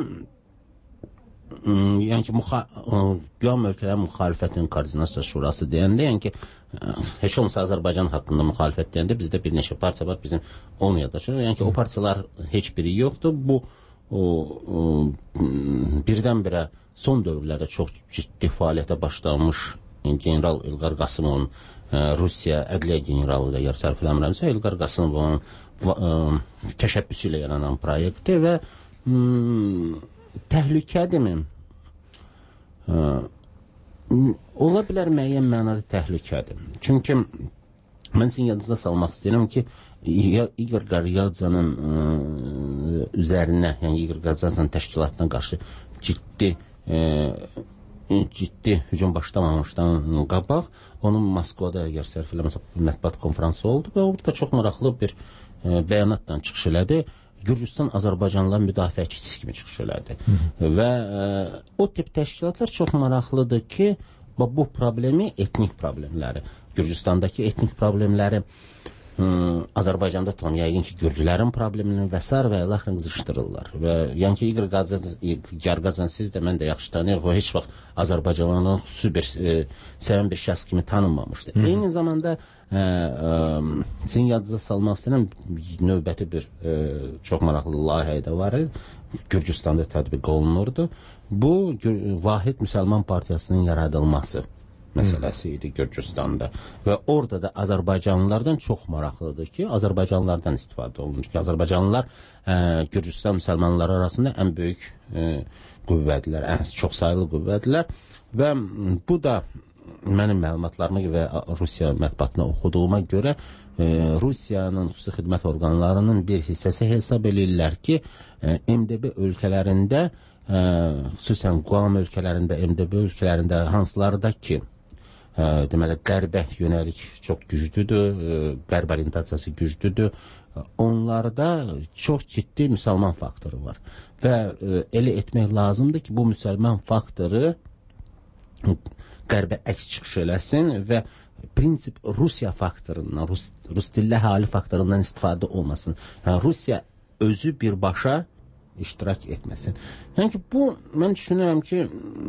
yəni ki, Güyan Ölkələr Müxalifətin Koordinasiya Şurası deyəndə, yəni ki, heç olmasa Azərbaycan haqqında müxalifət deyəndə bizdə bir neçə partiya var, bizim onu yadaşır. Yəni ki, o partiyalar heç biri yoxdur. Bu, o, o, birdən-birə son dövrlərdə çox ciddi fəaliyyətə başlamış general İlqar Qasımovun Rusiya Ədliyyə generalı ilə yer sərf eləmirəmsə, İlqar Qasımovun təşəbbüsü ilə yaranan proyektdir və təhlükədirmi? Ola bilər müəyyən mənada təhlükədir. Çünki mən sizin yadınıza salmaq istəyirəm ki, İqor Gargadzenin üzərinə, yəni İqor Gargadzenin təşkilatına qarşı ciddi ciddi hücum başlamamışdan qabaq onun Moskvada əgər sərf eləməsə mətbuat konfransı oldu və orada çox maraqlı bir bəyanatla çıxış elədi. Gürcüstan Azərbaycanlıların müdafiəçisi kimi çıxış elədi. Hı -hı. Və ə, o tip təşkilatlar çox maraqlıdır ki, bu problemi, etnik problemləri, Gürcüstandakı etnik problemləri ə, Azərbaycanda tutan, yəqin ki, Gürcülərin problemini və s. və ilaxırın qızışdırırlar. Və yəni ki, İqor Gargadzen siz də, mən də yaxşı tanıyırıq, o heç vaxt Azərbaycanlıların xüsusi bir e, sevən bir şəxs kimi tanınmamışdır. Hı -hı. Eyni zamanda Ə, ə, sizin yadınıza salmaq istəyirəm, növbəti bir ə, çox maraqlı layihə də var, Gürcüstanda tətbiq olunurdu. Bu, Vahid Müsəlman Partiyasının yaradılması məsələsi idi Gürcüstanda və orada da Azərbaycanlılardan çox maraqlıdır ki, Azərbaycanlılardan istifadə olunur ki, Azərbaycanlılar ə, Gürcüstan müsəlmanları arasında ən böyük ə, qüvvədirlər, ən çox sayılı qüvvədirlər və bu da mənim məlumatlarıma və Rusiya mətbuatına oxuduğuma görə e, Rusiyanın xüsusi xidmət orqanlarının bir hissəsi hesab edirlər ki, e, M D B ölkələrində, e, xüsusən Guam ölkələrində, M D B ölkələrində hansılarda ki, e, deməli, qərbə yönəlik çox güclüdür, e, qərb orientasiyası güclüdür, onlarda çox ciddi müsəlman faktoru var və e, elə etmək lazımdır ki, bu müsəlman faktoru qərbə əks çıxış eləsin və prinsip Rusiya faktorundan, Rus, Rus dilli əhali faktorundan istifadə olmasın. Yəni, Rusiya özü birbaşa iştirak etməsin. Yəni ki, bu, mən düşünürəm ki,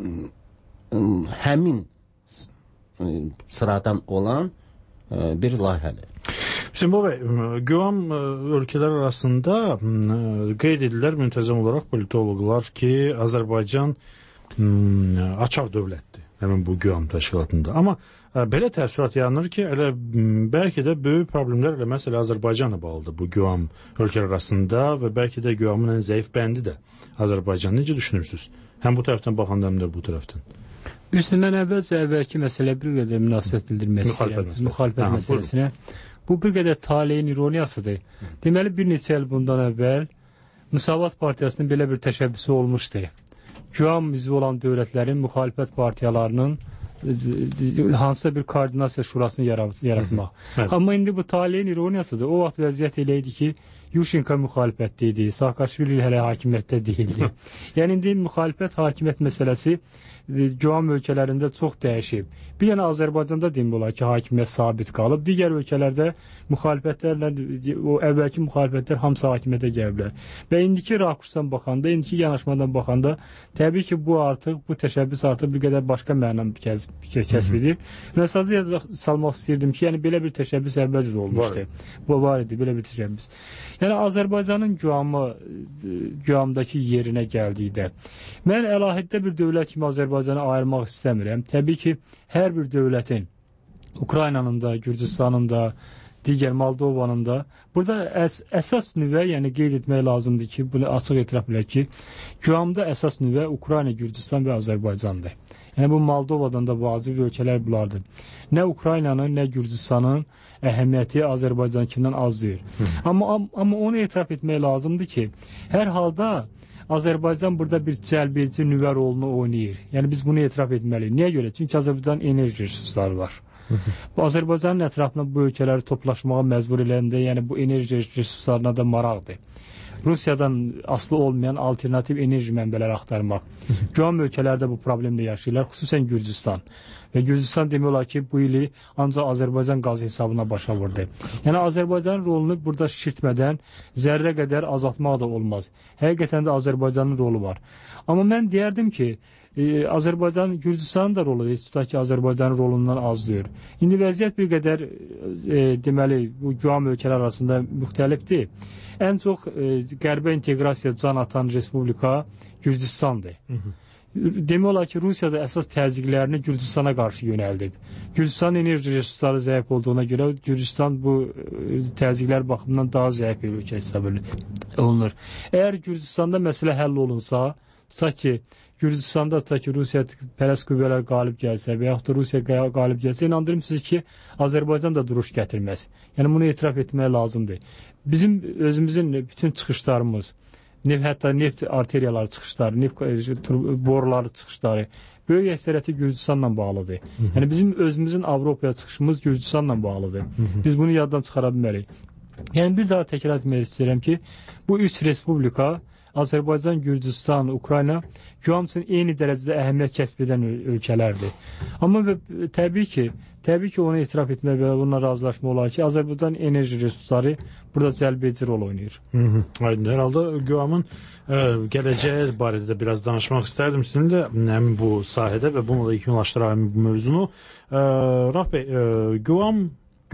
həmin sıradan olan bir layihədir. Hüseyin bəy, Güyan ölkələr arasında qeyd edilər müntəzəm olaraq politoloqlar ki, Azərbaycan açıq dövlətdir. Həmin bu Güyan təşkilatında. Amma ə, belə təəssürat yaranır ki, elə bəlkə də böyük problemlər elə məsələ Azərbaycanla bağlıdır bu Güyan ölkələr arasında və bəlkə də Güyanın ən zəif bəndi də Azərbaycan. Necə düşünürsünüz? Həm bu tərəfdən baxanda, həm də bu tərəfdən. Bilirsiniz, mən əvvəlcə əvvəlki məsələ bir qədər münasibət bildirmək istəyirəm. Müxalifət məsələsinə. Bu bir qədər taleyin ironiyasıdır. Deməli, bir neçə il bundan əvvəl Müsavat Partiyasının belə bir təşəbbüsü olmuşdu. Güyan üzvü olan dövlətlərin müxalifət partiyalarının hansısa bir koordinasiya şurasını yaratmaq. Evet. Amma indi bu taleyin ironiyasıdır. O vaxt vəziyyət elə idi ki, Yuşenko müxalifətdə idi, Saakashvili hələ hakimiyyətdə deyildi. Yəni indi müxalifət hakimiyyət məsələsi Güyan ölkələrində çox dəyişib. Bir yana Azərbaycanda demək olar ki, hakimiyyət sabit qalıb. Digər ölkələrdə müxalifətlərlə, o əvvəlki müxalifətlər hamısı hakimiyyətə gəliblər. Və indiki rakursdan baxanda, indiki yanaşmadan baxanda, təbii ki, bu artıq, bu təşəbbüs artıq bir qədər başqa məna kəsb edir. Mən sadəcə salmaq istəyirdim ki, yəni belə bir təşəbbüs əvvəlcə olmuşdu. Bu var idi, belə bir təşəbbüs. Yəni Azərbaycanın Güyandakı yerinə gəldikdə, mən əlahiddə bir dövlət kimi Azərbaycanı ayırmaq istəmirəm. Təbii ki, hər bir dövlətin, Ukraynanın da, Gürcüstanın da, digər Moldovanın da. Burada əs əsas nüvə, yəni qeyd etmək lazımdır ki, bunu açıq etiraf edək ki, güvamda əsas nüvə Ukrayna, Gürcüstan və Azərbaycandır. Yəni bu Moldovadan da vacib ölkələr bunlardır. Nə Ukraynanın, nə Gürcüstanın əhəmiyyəti Azərbaycankindən az deyil. Amma, amma onu etiraf etmək lazımdır ki, hər halda Azərbaycan burada bir cəlbedici nüvə rolunu oynayır. Yəni biz bunu etiraf etməliyik. Niyə görə? Çünki Azərbaycanın enerji resursları var. Bu Azərbaycanın ətrafına bu ölkələri toplaşmağa məcbur eləndə, yəni bu enerji resurslarına da maraqdır. Rusiyadan asılı olmayan alternativ enerji mənbələri axtarmaq. Güvam ölkələrdə bu problemlə yaşayırlar, xüsusən Gürcüstan. Və Gürcüstan demək olar ki, bu ili ancaq Azərbaycan qazı hesabına başa vurdu. Yəni Azərbaycanın rolunu burada şişirtmədən zərrə qədər azaltmaq da olmaz. Həqiqətən də Azərbaycanın rolu var. Amma mən deyərdim ki, e, Azərbaycan, Gürcüstanın da rolu heç tutaq ki, Azərbaycanın rolundan az deyir. İndi vəziyyət bir qədər e, deməli, bu güvam ölkələr arasında müxtəlifdir. Ən çox e, qərbə inteqrasiya can atan respublika Gürcüstandır. Hı -hı. Demək olar ki, Rusiya da əsas təzyiqlərini Gürcüstana qarşı yönəldib. Gürcüstanın enerji resursları zəif olduğuna görə Gürcüstan bu e, təzyiqlər baxımından daha zəif bir ölkə hesab olunur. Əgər Gürcüstanda məsələ həll olunsa, tutaq ki, Gürcüstanda tutaq ki, Rusiya pərəst qüvvələr qalib gəlsə və yaxud da Rusiya qalib gəlsə, inandırım sizi ki, Azərbaycan da duruş gətirməz. Yəni bunu etiraf etmək lazımdır. Bizim özümüzün bütün çıxışlarımız, neft, hətta neft arteriyaları çıxışları, neft boruları çıxışları böyük əksəriyyəti Gürcüstanla bağlıdır. Hı -hı. Yəni bizim özümüzün Avropaya çıxışımız Gürcüstanla bağlıdır. Hı -hı. Biz bunu yaddan çıxara bilmərik. Yəni bir daha təkrar etmək istəyirəm ki, bu üç respublika Azərbaycan, Gürcüstan, Ukrayna güvam üçün eyni dərəcədə əhəmiyyət kəsb edən ölkələrdir. Amma təbii ki, təbii ki, onu etiraf etmək və bununla razılaşma olar ki, Azərbaycan enerji resursları burada cəlbedici rol oynayır. Hı -hı. Aydın, hər halda güvamın e, gələcəyi barədə də biraz danışmaq istərdim sizinlə həmin bu sahədə və bunu da yekunlaşdıran bu mövzunu. E, Raf bəy, e, güvam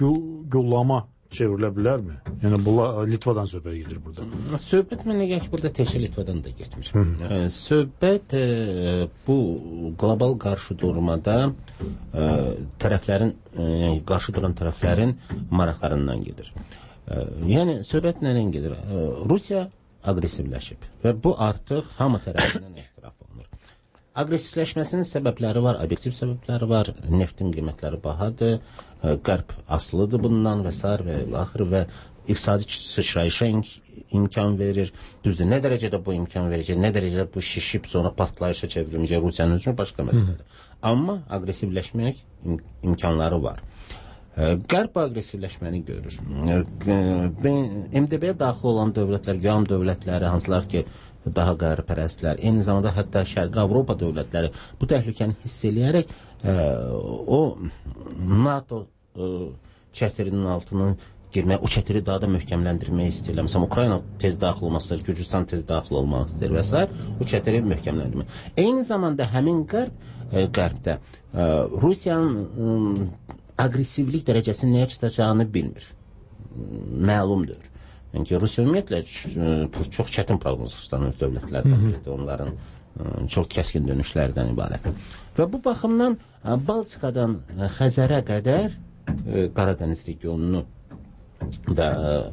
gullama çevrilə bilərmi? Yəni bu Litvadan söhbət gedir burada. Söhbət mənə gəl ki, burada təkcə Litvadan da getmir. E, söhbət e, bu qlobal qarşıdurmada e, tərəflərin, e, qarşı duran tərəflərin maraqlarından gedir. E, yəni söhbət nədən gedir? E, Rusiya aqressivləşib və bu artıq hamı tərəfindən etiraf olunur. Aqressivləşməsinin səbəbləri var, obyektiv səbəbləri var. Neftin qiymətləri bahadır, Qərb asılıdır bundan və s. və axır və iqtisadi sıçrayışa imkan verir. Düzdür, nə dərəcədə bu imkan verəcək, nə dərəcədə bu şişib sonra partlayışa çevrilməyəcək Rusiyanın üçün başqa məsələdir. Amma aqressivləşmək im imkanları var. Qərb aqressivləşməni görür. M D B-yə daxil olan dövlətlər, güvam dövlətləri, hansılar ki, daha qərb-pərəstlər, eyni zamanda hətta Şərqi Avropa dövlətləri bu təhlükəni hiss eləyərək e, o NATO e, çətirinin altına girmək, o çətiri daha da möhkəmləndirmək istəyirlər. Məsələn, Ukrayna tez daxil olmaq istəyir, Gürcüstan tez daxil olmaq istəyir və s. O çətiri möhkəmləndirmək. Eyni zamanda həmin qərb, e, qərbdə e, Rusiyanın e, aqressivlik dərəcəsinin nəyə çatacağını bilmir. Məlumdur. Yəni ki, Rusiya ümumiyyətlə çox çətin proqnozlaşdıran dövlətlərdən biridir, onların çox kəskin dönüşlərdən ibarətdir. Və bu baxımdan Baltikadan Xəzərə qədər Qaradəniz regionunu da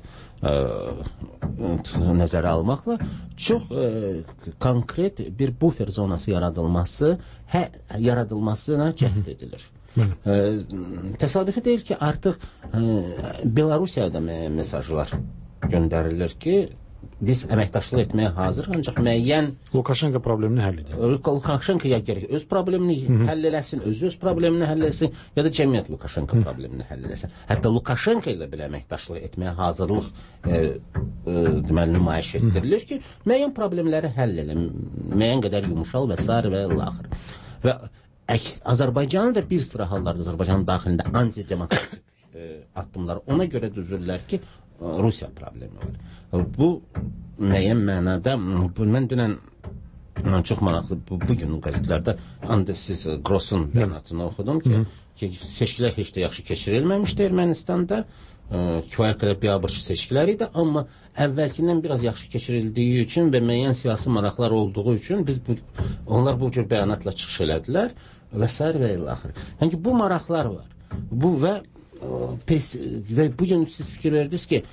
nəzərə almaqla çox konkret bir bufer zonası yaradılması, hə, yaradılmasına cəhd edilir. E, təsadüfi deyil ki, artıq e, Belarusiyada mesajlar göndərilir ki, biz əməkdaşlıq etməyə hazır, ancaq müəyyən Lukashenko problemini həll edir. Lukashenkoya gerək öz problemini Hı -hı. həll eləsin, özü öz problemini həll eləsin, ya da cəmiyyət Lukashenko Hı. problemini həll eləsin. Hətta Lukashenko ilə belə əməkdaşlıq etməyə hazırlıq e, e, deməli nümayiş etdirilir ki, müəyyən problemləri həll elə, müəyyən qədər yumuşal və s. və laxır. Və əks, Azərbaycanın da bir sıra hallarda Azərbaycanın daxilində anti-demokratik e, addımlar ona görə düzürlər ki, Rusiya problemi var. Bu müəyyən mənada, bu, mən dünən çox maraqlı, bu, bugün qəzetlərdə Andersiz Grossun bəyanatını oxudum ki, ki, seçkilər heç də yaxşı keçirilməmişdi Ermənistanda, kifayət qədər biabırçı seçkilər idi, amma əvvəlkindən biraz yaxşı keçirildiyi üçün və müəyyən siyasi maraqlar olduğu üçün biz bu, onlar bu cür bəyanatla çıxış elədilər və s. və ilaxır. Yəni ki, bu maraqlar var. Bu və pes və bu gün siz fikir verdiniz ki,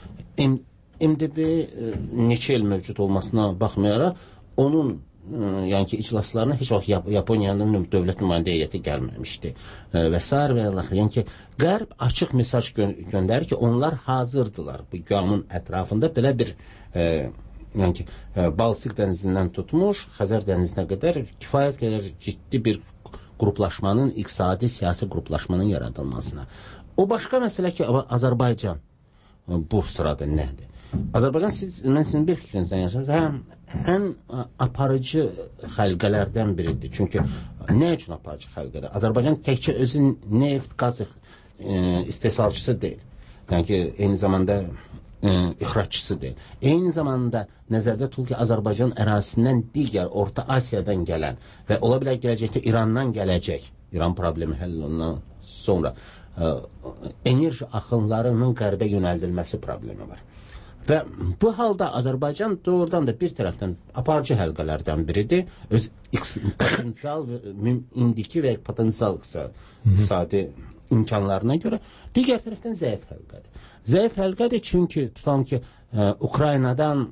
M D B neçə il mövcud olmasına baxmayaraq, onun yəni ki, iclaslarına heç vaxt Yap Yaponiyanın dövlət nümayəndə heyəti gəlməmişdi və s. və ilaxır. Yəni ki, Qərb açıq mesaj gö göndərir ki, onlar hazırdılar bu qiyamın ətrafında belə bir e, yəni ki, e, Baltik dənizindən tutmuş, Xəzər dənizinə qədər kifayət qədər ciddi bir qruplaşmanın, iqtisadi, siyasi qruplaşmanın yaradılmasına. O başqa məsələ ki, Azərbaycan bu sırada nədir? Azərbaycan, siz, mən sizin bir fikrinizdən yaşayırsınız, həm, ən aparıcı xəlqələrdən biridir. Çünki nə üçün aparıcı xəlqədir? Azərbaycan təkcə özü neft, qaz e, istehsalçısı deyil. Yəni ki, eyni zamanda e, ixraççısı deyil. Eyni zamanda nəzərdə tutulur ki, Azərbaycan ərazisindən digər Orta Asiyadan gələn və ola bilər gələcəkdə İrandan gələcək, İran problemi həll ondan sonra e, enerji axınlarının qərbə yönəldilməsi problemi var. Və bu halda Azərbaycan doğrudan da bir tərəfdən aparıcı həlqələrdən biridir. Öz potensial, indiki və potensial iqtisadi imkanlarına görə. Digər tərəfdən zəif həlqədir. Zəif həlqədir çünki tutalım ki, ə, Ukraynadan,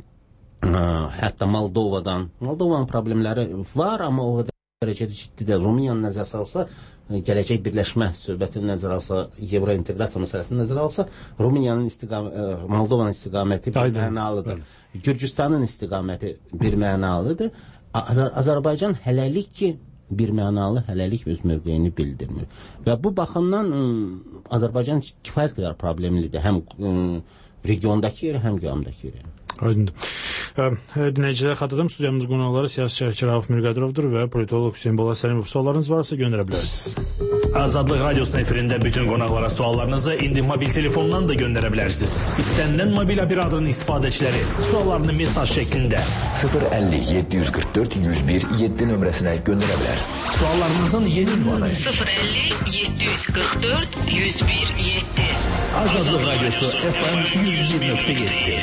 ə, hətta Moldovadan, Moldovanın problemləri var, amma o dərəcədə ciddidir. Rumıniyanı nəzərə salsa, gələcək birləşmə söhbətini nəzərə alsa, Evrointeqrasiya məsələsini nəzərə alsa, Rumıniyanın istiqam Moldovanın istiqaməti bir Aynen. mənalıdır. Aynen. Gürcüstanın istiqaməti bir mənalıdır. Azər Azərbaycan hələlik ki, bir mənalı hələlik öz mövqeyini bildirmir. Və bu baxımdan ə, Azərbaycan kifayət qədər problemlidir. Həm ə, regiondakı yeri, həm qiyamdakı yeri. Aydındır. Dinləyicilər xatırladım, studiyamız qonaqları siyasi şərhçi Rauf Mirqadirovdur və politolog Hüseyn Bola Səlimov. Suallarınız varsa göndərə bilərsiniz. Azadlıq Radiosunun efirində bütün qonaqlara suallarınızı indi mobil telefondan da göndərə bilərsiniz. İstənilən mobil operatörün istifadəçiləri suallarını mesaj şəklində sıfır əlli yeddi yüz qırx dörd yüz bir yeddi nömrəsinə göndərə bilər. Suallarınızın yeni ünvanı sıfır əlli yeddi yüz qırx dörd yüz bir yeddi. Azadlıq Radiosu F M yüz bir nöqtə yeddi.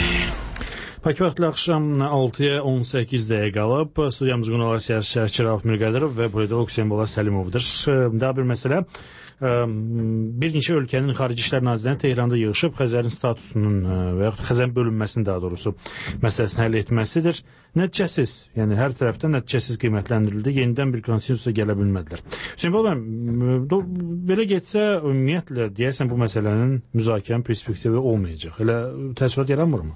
Bakı vaxtlı axşam altıya on səkkiz dəqiqə qalıb. Studiyamız qonaqları siyasi şərhçi Rauf Mirqadirov və politolog Hüseyn Bola Səlimovdur. Daha bir məsələ, bir neçə ölkənin Xarici İşlər Nazirləri Tehranda yığışıb Xəzərin statusunun və yaxud Xəzərin bölünməsinin daha doğrusu məsələsini həll etməsidir. Nəticəsiz, yəni hər tərəfdən nəticəsiz qiymətləndirildi. Yenidən bir konsensusa gələ bilmədilər. Hüseyn Bola, belə getsə, ümumiyyətlə deyəsən bu məsələnin müzakirənin perspektivi olmayacaq. Elə təəssürat yaranmırmı?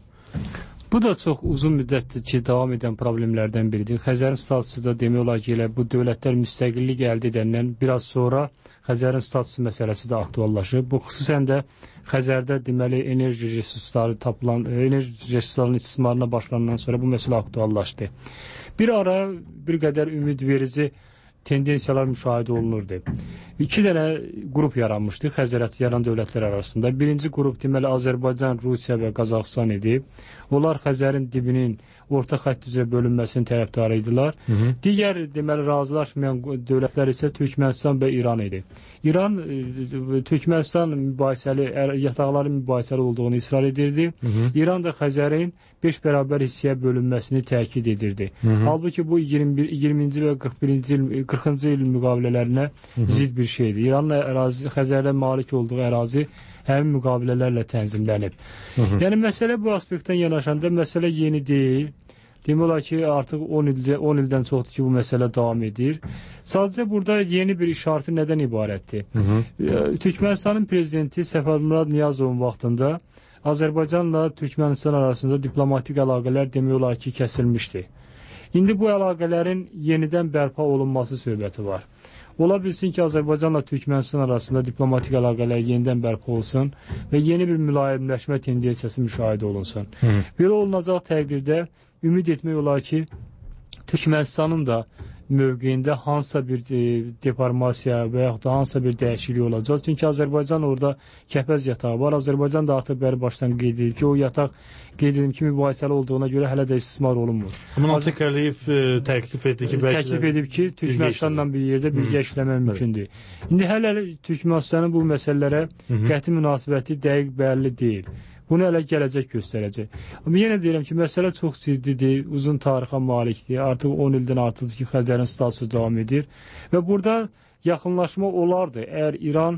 Bu da çox uzun müddətdir ki, davam edən problemlərdən biridir. Xəzərin statusu da demək olar ki, elə bu dövlətlər müstəqillik əldə edəndən biraz sonra Xəzərin statusu məsələsi də aktuallaşır. Bu xüsusən də Xəzərdə deməli enerji resursları tapılan, enerji resurslarının istismarına başlanandan sonra bu məsələ aktuallaşdı. Bir ara bir qədər ümid verici tendensiyalar müşahidə olunurdu. İki dənə qrup yaranmışdı Xəzərət yaran dövlətlər arasında. Birinci qrup deməli Azərbaycan, Rusiya və Qazaxıstan idi. Onlar Xəzərin dibinin orta xətt üzrə bölünməsinin tərəfdarı idilər. Hı -hı. Digər deməli razılaşmayan dövlətlər isə Türkmənistan və İran idi. İran Türkmənistan mübahisəli yataqların mübahisəli olduğunu israr edirdi. Hı -hı. İran da Xəzərin beş bərabər hissəyə bölünməsini təkid edirdi. Hı -hı. Halbuki bu iyirmi bir, iyirminci və qırx birinci il, qırxıncı il müqavilələrinə Hı -hı. zid bir şeydir. İranla ərazi, Xəzərlə malik olduğu ərazi həmin müqavilələrlə tənzimlənib. Hı -hı. Yəni məsələ bu aspektdən yanaşanda məsələ yeni deyil. Demək olar ki, artıq on ildə, on ildən çoxdur ki, bu məsələ davam edir. Sadəcə burada yeni bir işarəti nədən ibarətdir? Hı -hı. Türkmənistanın prezidenti Səfərmurad Niyazovun vaxtında Azərbaycanla Türkmənistan arasında diplomatik əlaqələr demək olar ki, kəsilmişdi. İndi bu əlaqələrin yenidən bərpa olunması söhbəti var. Ola bilsin ki, Azərbaycanla Türkmənistan arasında diplomatik əlaqələr yenidən bərpa olsun və yeni bir mülayimləşmə tendensiyası müşahidə olunsun. Hı. Belə olunacaq təqdirdə ümid etmək olar ki, Türkmənistanın da mövqeyində hansısa bir e, deformasiya və yaxud da hansısa bir dəyişiklik olacaq. Çünki Azərbaycan orada kəpəz yatağı var. Azərbaycan da artıq bəri başdan qeyd edir ki, o yataq qeyd edim ki, mübahisəli olduğuna görə hələ də istismar olunmur. Amma Azər Əliyev e, təklif etdi ki, bəlkə təklif edib ki, Türkmənistanla bir yerdə birgə işləmək mümkündür. İndi hələ Türkmənistanın bu məsələlərə qəti münasibəti dəqiq bəlli deyil. Bunu hələ gələcək göstərəcək. Amma yenə deyirəm ki, məsələ çox ciddidir, uzun tarixə malikdir. Artıq on ildən artıqdır ki, Xəzərin statusu davam edir. Və burada yaxınlaşma olardı. Əgər İran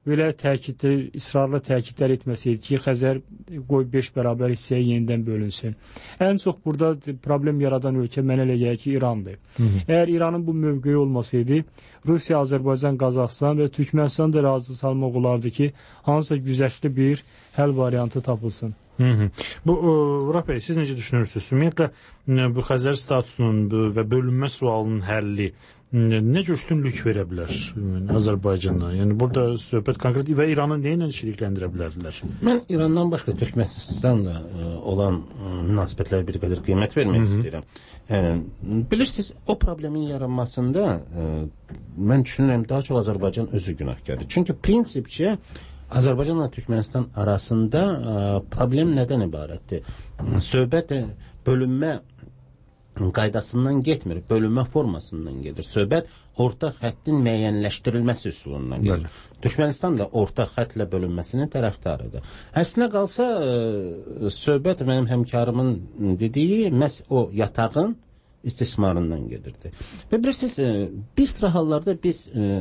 belə təkidli, israrlı təkidlər etməsəydi ki, Xəzər qoy beş bərabər hissəyə yenidən bölünsün. Ən çox burada problem yaradan ölkə mənə elə gəlir ki, İrandır. Hı -hı. Əgər İranın bu mövqeyi olmasaydı, Rusiya, Azərbaycan, Qazaxıstan və Türkmənistan da razı salmaq olardı ki, hansısa güzəştli bir həll variantı tapılsın. Hı -hı. Bu, Vurak bəy, siz necə düşünürsünüz? Ümumiyyətlə, bu Xəzər statusunun və bölünmə sualının həlli nə cür üstünlük verə bilər Azərbaycandan? Yəni, burada söhbət konkret və İranı nə ilə şirikləndirə bilərdilər? Mən İrandan başqa Türkmənistanla olan münasibətlərə bir qədər qiymət vermək Hı -hı. istəyirəm. E, bilirsiniz, o problemin yaranmasında e, mən düşünürəm daha çox Azərbaycan özü günahkardır. Çünki prinsipcə Azərbaycanla Türkmənistan arasında e, problem nədən ibarətdir? Söhbət bölünmə qaydasından getmir, bölünmə formasından gedir. Söhbət orta xəttin müəyyənləşdirilməsi üsulundan gedir. Bəli. Türkmənistan da orta xəttlə bölünməsinin tərəfdarıdır. Əslinə qalsa, e, söhbət mənim həmkarımın dediyi məhz o yatağın istismarından gedirdi. Və bilirsiniz, e, bir sıra hallarda biz e,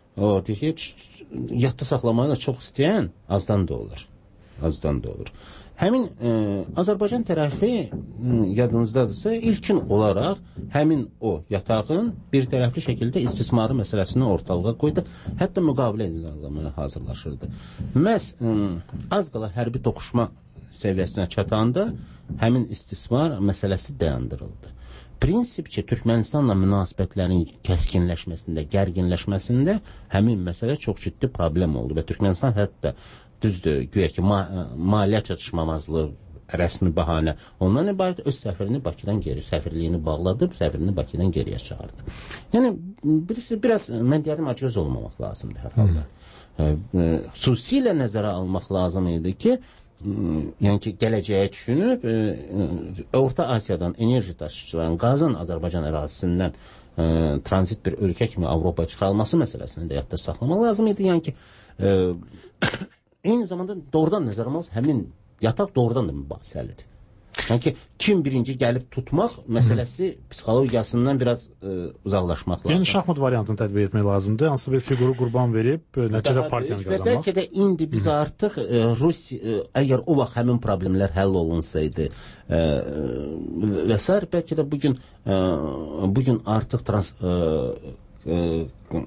o deyək, yadda saxlamağı çox istəyən azdan da olur. Azdan da olur. Həmin e, Azərbaycan tərəfi e, yadınızdadırsa, ilkin olaraq həmin o yatağın bir tərəfli şəkildə istismarı məsələsini ortalığa qoydu. Hətta müqavilə imzalamaya hazırlaşırdı. Məhz e, az qala hərbi toqquşma səviyyəsinə çatanda həmin istismar məsələsi dayandırıldı. Prinsipcə Türkmənistanla münasibətlərin kəskinləşməsində, gərginləşməsində həmin məsələ çox ciddi problem oldu və Türkmənistan hətta düzdür, güya ki, ma maliyyə çatışmamazlığı rəsmi bəhanə ondan ibarət öz səfirini Bakıdan geri, səfirliyini bağladı, səfirini Bakıdan geriyə çağırdı. Yəni, birisi, biraz, mən deyədim, acgöz olmamaq lazımdır hər halda. Hmm. Xüsusilə nəzərə almaq lazım idi ki, yəni ki, gələcəyə düşünüb, e, Orta Asiyadan enerji daşıyıcıların qazın Azərbaycan ərazisindən e, tranzit bir ölkə kimi Avropaya çıxarılması məsələsini də yadda saxlamaq lazım idi. Yəni ki, e, eyni zamanda doğrudan nəzər almaz, həmin yataq doğrudan da mübahisəlidir. Yəni ki, kim birinci gəlib tutmaq məsələsi Hı. psixologiyasından biraz e, uzaqlaşmaq lazım. Yəni şahmat variantını tətbiq etmək lazımdır. Hansı bir figuru qurban verib, nəticədə partiyanı qazanmaq. Və bəlkə də indi biz Hı. artıq e, Rusiya, e, əgər o vaxt həmin problemlər həll olunsaydı e, və s. bəlkə də bugün e, bugün artıq trans, e, e,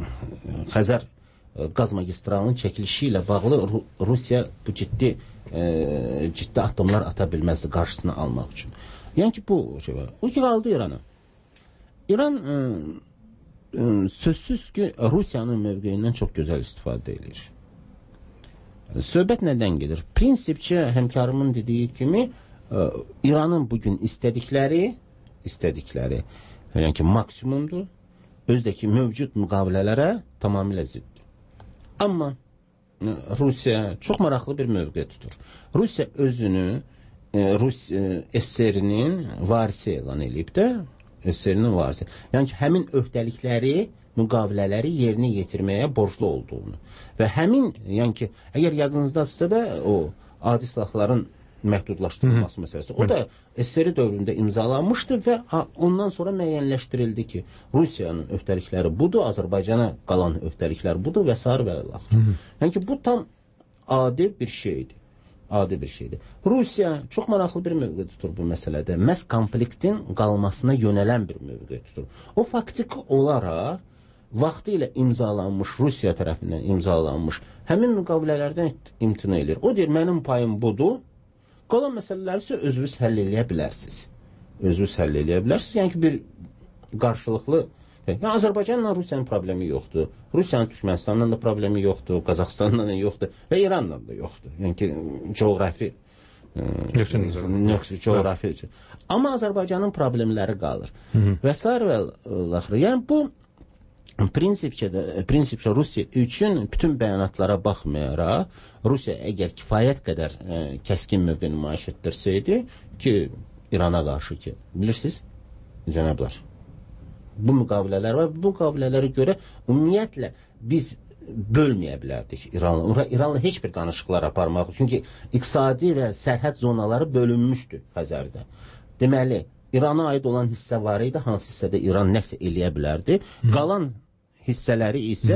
Xəzər qaz magistralının çəkilişi ilə bağlı Ru Rusiya bu ciddi e, ciddi addımlar ata bilməzdi qarşısını almaq üçün. Yəni ki, bu şey var. O ki, qaldı İrana. İran e, e, sözsüz ki, Rusiyanın mövqeyindən çox gözəl istifadə edir. Söhbət nədən gedir? Prinsipcə, həmkarımın dediyi kimi, e, İranın bugün istədikləri, istədikləri, yəni ki, maksimumdur, özdəki mövcud müqavilələrə tamamilə ziddir. Amma Rusiya çox maraqlı bir mövqe tutur. Rusiya özünü e, Rus e, S S R-nin varisi elan edib də, S S R-nin varisi. Yəni ki, həmin öhdəlikləri, müqavilələri yerinə yetirməyə borclu olduğunu və həmin, yəni ki, əgər yadınızdadırsa da o adi silahların məhdudlaşdırılması Hı -hı. məsələsi. O da S S R dövründə imzalanmışdı və ondan sonra müəyyənləşdirildi ki, Rusiyanın öhdəlikləri budur, Azərbaycana qalan öhdəliklər budur və s. və axır. Yəni ki, bu tam adi bir şeydir. Adi bir şeydir. Rusiya çox maraqlı bir mövqe tutur bu məsələdə. Məhz konfliktin qalmasına yönələn bir mövqe tutur. O faktik olaraq vaxtı ilə imzalanmış, Rusiya tərəfindən imzalanmış həmin müqavilələrdən imtina edir. O deyir, mənim payım budur, qalan məsələləri isə özünüz həll eləyə bilərsiniz. Özünüz həll eləyə bilərsiniz. Yəni ki, bir qarşılıqlı... Yəni, Azərbaycanla Rusiyanın problemi yoxdur. Rusiyanın Türkmənistanla da problemi yoxdur. Qazaxıstanla da yoxdur. Və İranla da yoxdur. Yəni ki, coğrafi... Yoxdur, coğrafi... Amma Azərbaycanın problemləri qalır. Hı -hı. Və s. və axırı. Yəni, bu prinsipcə, də, prinsipcə Rusiya üçün bütün bəyanatlara baxmayaraq, Rusiya əgər kifayət qədər e, kəskin mövqe nümayiş etdirsəydi ki, İrana qarşı ki, bilirsiniz, cənablar, bu müqavilələr var. Bu müqavilələrə görə ümumiyyətlə biz bölməyə bilərdik İranla. İranla heç bir danışıqlar aparmaq. Çünki iqtisadi və sərhəd zonaları bölünmüşdü Xəzərdə. Deməli, İrana aid olan hissə var idi, hansı hissədə İran nəsə eləyə bilərdi. Hı. Qalan hissələri isə Hı.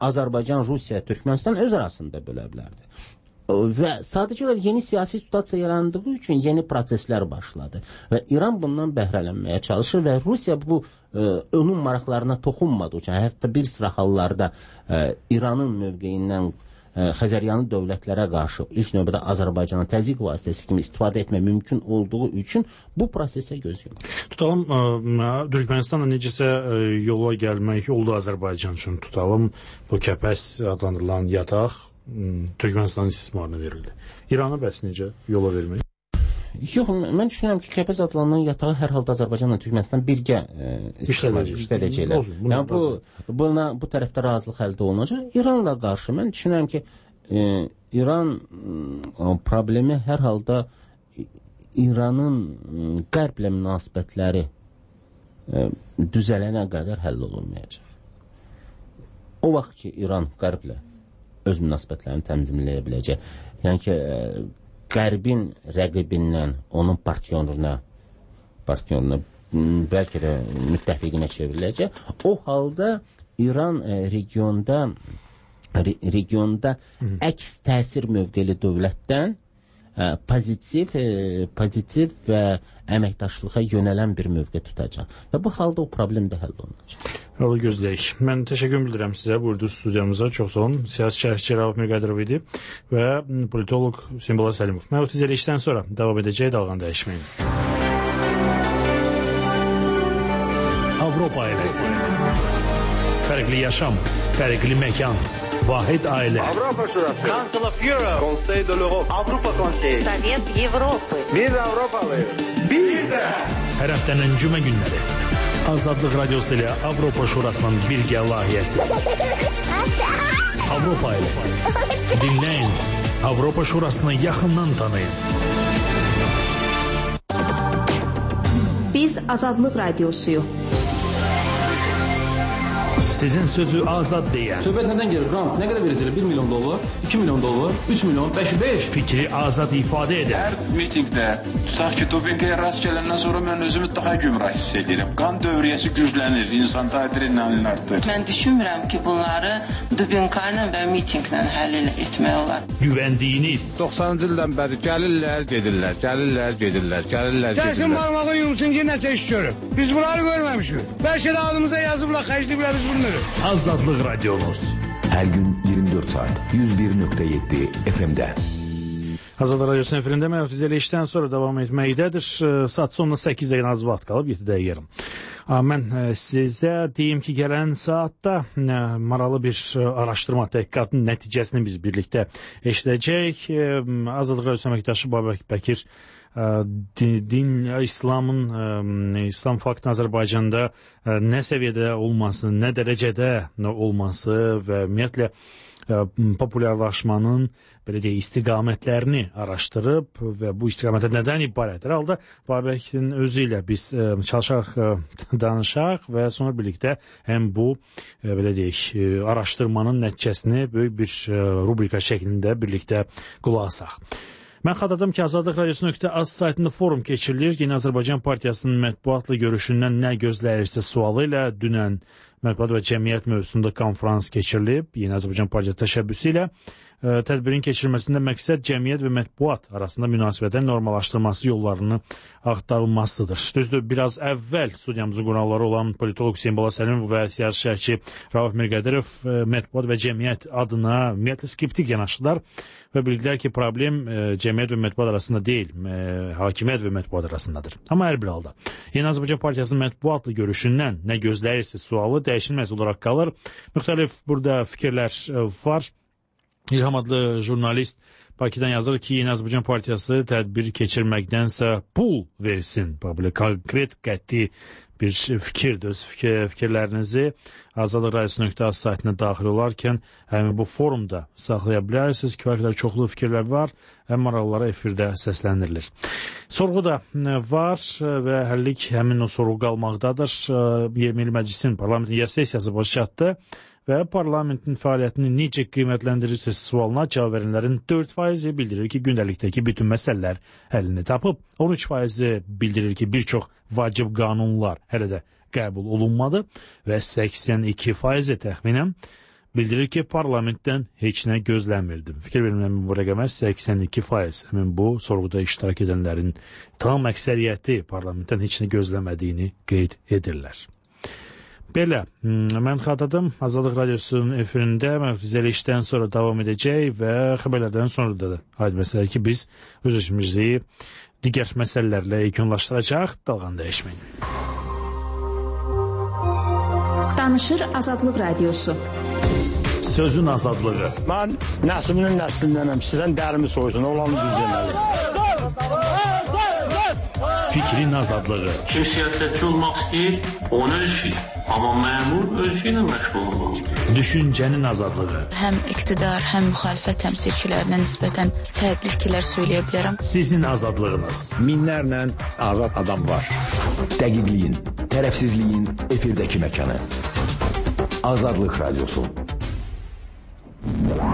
Azərbaycan, Rusiya, Türkmənistan öz arasında bölə bilərdi. Və sadəcə olaraq yeni siyasi situasiya yarandığı üçün yeni proseslər başladı və İran bundan bəhrələnməyə çalışır və Rusiya bu e, onun maraqlarına toxunmadığı üçün, hətta bir sıra hallarda e, İranın mövqeyindən e, Xəzəryanı dövlətlərə qarşı ilk növbədə Azərbaycanın təzyiq vasitəsi kimi istifadə etmək mümkün olduğu üçün bu prosesə göz yumur. Tutalım, ə, Türkmənistanla necəsə ə, yola gəlmək oldu Azərbaycan üçün. Tutalım, bu kəpəs adlandırılan yataq Türkmənistanın istismarına verildi. İrana bəs necə yola vermək? Yox, mən düşünürəm ki, kəpəz adlanan yatağı hər halda Azərbaycanla Türkmənistan birgə e, istismar işlədəcəklər. Yəni bu buna bu tərəfdə razılıq əldə olunacaq. İranla qarşı mən düşünürəm ki, e, İran e, problemi hər halda İranın e, qərblə münasibətləri e, düzələnə qədər həll olunmayacaq. O vaxt ki, İran qərblə öz münasibətlərini tənzimləyə biləcək. Yəni ki, qərbin rəqibindən onun partnyoruna, partnyoruna bəlkə də müttəfiqinə çevriləcək. O halda İran regionda re, regionda Hı. əks təsir mövqeli dövlətdən pozitiv, pozitiv və əməkdaşlığa yönələn bir mövqe tutacaq. Və bu halda o problem də həll olunacaq. Yolu gözləyək. Mən təşəkkür bildirəm sizə. Buyurdu studiyamıza. Çox sağ olun. Siyasi şərhçi Rauf Mirqədirov idi və politoloq Hüseyn Bala Səlimov. Mən otuz illikdən sonra davam edəcək dalğanı dəyişməyin. Avropa ailəsi. Fərqli yaşam, fərqli məkan. Vahid aile. Avropa Şurası. Council of Europe. Conseil de l'Europe. Avrupa Konseyi. Sovet Avropa. Biz Avropalıyız. Biz de. Hər həftənin cümə günləri. Azadlıq Radiosu ilə Avropa Şurasının birgə layihəsi. Avropa ailəsi. Dinləyin. Avropa Şurasını yaxından tanıyın. Biz Azadlıq Radiosuyuq. Sizin sözü azad deyən. Söhbət nədən gelir? Rant nə qədər verəcəklər? bir milyon dollar, iki milyon dollar, üç milyon, beş, beş. Fikri azad ifadə edən. Hər mitingdə, tutaq ki, dopinqaya rast gələndən sonra mən özümü daha gümrah hiss edirəm. Qan dövriyyəsi güclənir, insan adrenalin artır. Mən düşünmürəm ki, bunları dopinqayla və mitinglə həll etmək olar. Güvəndiyiniz. doxsanıncı ildən bəri gəlirlər, gedirlər, gəlirlər, gedirlər, gəlirlər, gedirlər. Gəlsin barmağı yumsun ki, nəsə iş görür. Biz bunları görməmişik. Bəlkə də ağzımıza yazıblar, xərcliyiblər biz bunu. Azadlıq Radyonuz. Hər gün iyirmi dörd saat yüz bir nöqtə yeddi F M-də. Azadlıq Radiosunun efirində mən otuz illikdən sonra davam etməkdədir. Saat sonuna səkkiz dəqiqə az vaxt qalıb, yeddi dəqiqə yarım. Mən sizə deyim ki, gələn saatda maraqlı bir araşdırma təhqiqatının nəticəsini biz birlikdə eşidəcək. Azadlıq Radiosunun əməkdaşı Babək Bəkir din, din İslamın İslam faktının Azərbaycanda nə səviyyədə olması, nə dərəcədə olması və ümumiyyətlə populyarlaşmanın belə deyək istiqamətlərini araşdırıb və bu istiqamətə nədən ibarətdir? Halda Babəkin özü ilə biz çalışaq, danışaq və sonra birlikdə həm bu belə deyək araşdırmanın nəticəsini böyük bir rubrika şəklində birlikdə qulaq asaq. Mən xatırladım ki, Azadlıq Radiosu.az saytında forum keçirilir. Yeni Azərbaycan Partiyasının mətbuatla görüşündən nə gözləyirsə sualı ilə dünən mətbuat və cəmiyyət mövzusunda konferans keçirilib. Yeni Azərbaycan Partiyası təşəbbüsü ilə tədbirin keçirilməsində məqsəd cəmiyyət və mətbuat arasında münasibətin normallaşdırılması yollarını axtarılmasıdır. Düzdür, biraz əvvəl studiyamızın qonaqları olan politoloq Hüseyn Bala Səlimov və siyasi şərhçi Rauf Mirqədirov mətbuat və cəmiyyət adına ümumiyyətlə skeptik yanaşdılar və bildilər ki, problem cəmiyyət və mətbuat arasında deyil, hakimiyyət və mətbuat arasındadır. Amma hər bir halda Yeni Azərbaycan Partiyasının mətbuatla görüşündən nə gözləyirsə sualı dəyişilməz olaraq qalır. Müxtəlif burada fikirlər var. İlham adlı jurnalist Bakıdan yazır ki, Yeni Azərbaycan Partiyası tədbir keçirməkdənsə pul versin. Belə konkret, qəti bir fikirdir. Öz fikir, fikirlərinizi Azadlıq Radiosu.az saytına daxil olarkən həmin bu forumda saxlaya bilərsiniz. Kifayət çoxlu fikirlər var. Həm maraqlara efirdə səsləndirilir. Sorğu da var və həllik həmin o sorğu qalmaqdadır. Milli Məclisin parlamentin yas sessiyası baş çatdı və parlamentin fəaliyyətini necə qiymətləndirirsiniz sualına cavab verənlərin dörd faizi bildirir ki, gündəlikdəki bütün məsələlər həllini tapıb. on üç faizi bildirir ki, bir çox vacib qanunlar hələ də qəbul olunmadı və səksən iki faizi təxminən bildirir ki, parlamentdən heç nə gözləmirdim. Fikir verilmə bu rəqəmə səksən iki faiz. Həmin bu sorğuda iştirak edənlərin tam əksəriyyəti parlamentdən heç nə gözləmədiyini qeyd edirlər. Belə, mən xatırladım, Azadlıq Radiosunun efirində düzəlişdən sonra davam edəcək və xəbərlərdən sonra da aid məsələ ki, biz öz işimizi digər məsələlərlə yekunlaşdıracaq, dalğanı dəyişməyin. Danışır Azadlıq Radiosu. Sözün azadlığı. Mən nəslinin nəslindənəm, sizdən dərimi soysun, olanı düz deməli. Fikrin azadlığı. Kim siyasətçi olmaq istəyir, onu ölçür. Amma məmur ölçü ilə məşğul olmalı. Düşüncənin azadlığı. Həm iqtidar, həm müxalifət təmsilçilərinə nisbətən fərqli fikirlər söyləyə bilərəm. Sizin azadlığınız. Minlərlə azad adam var. Dəqiqliyin, tərəfsizliyin efirdəki məkanı. Azadlıq Radiosu.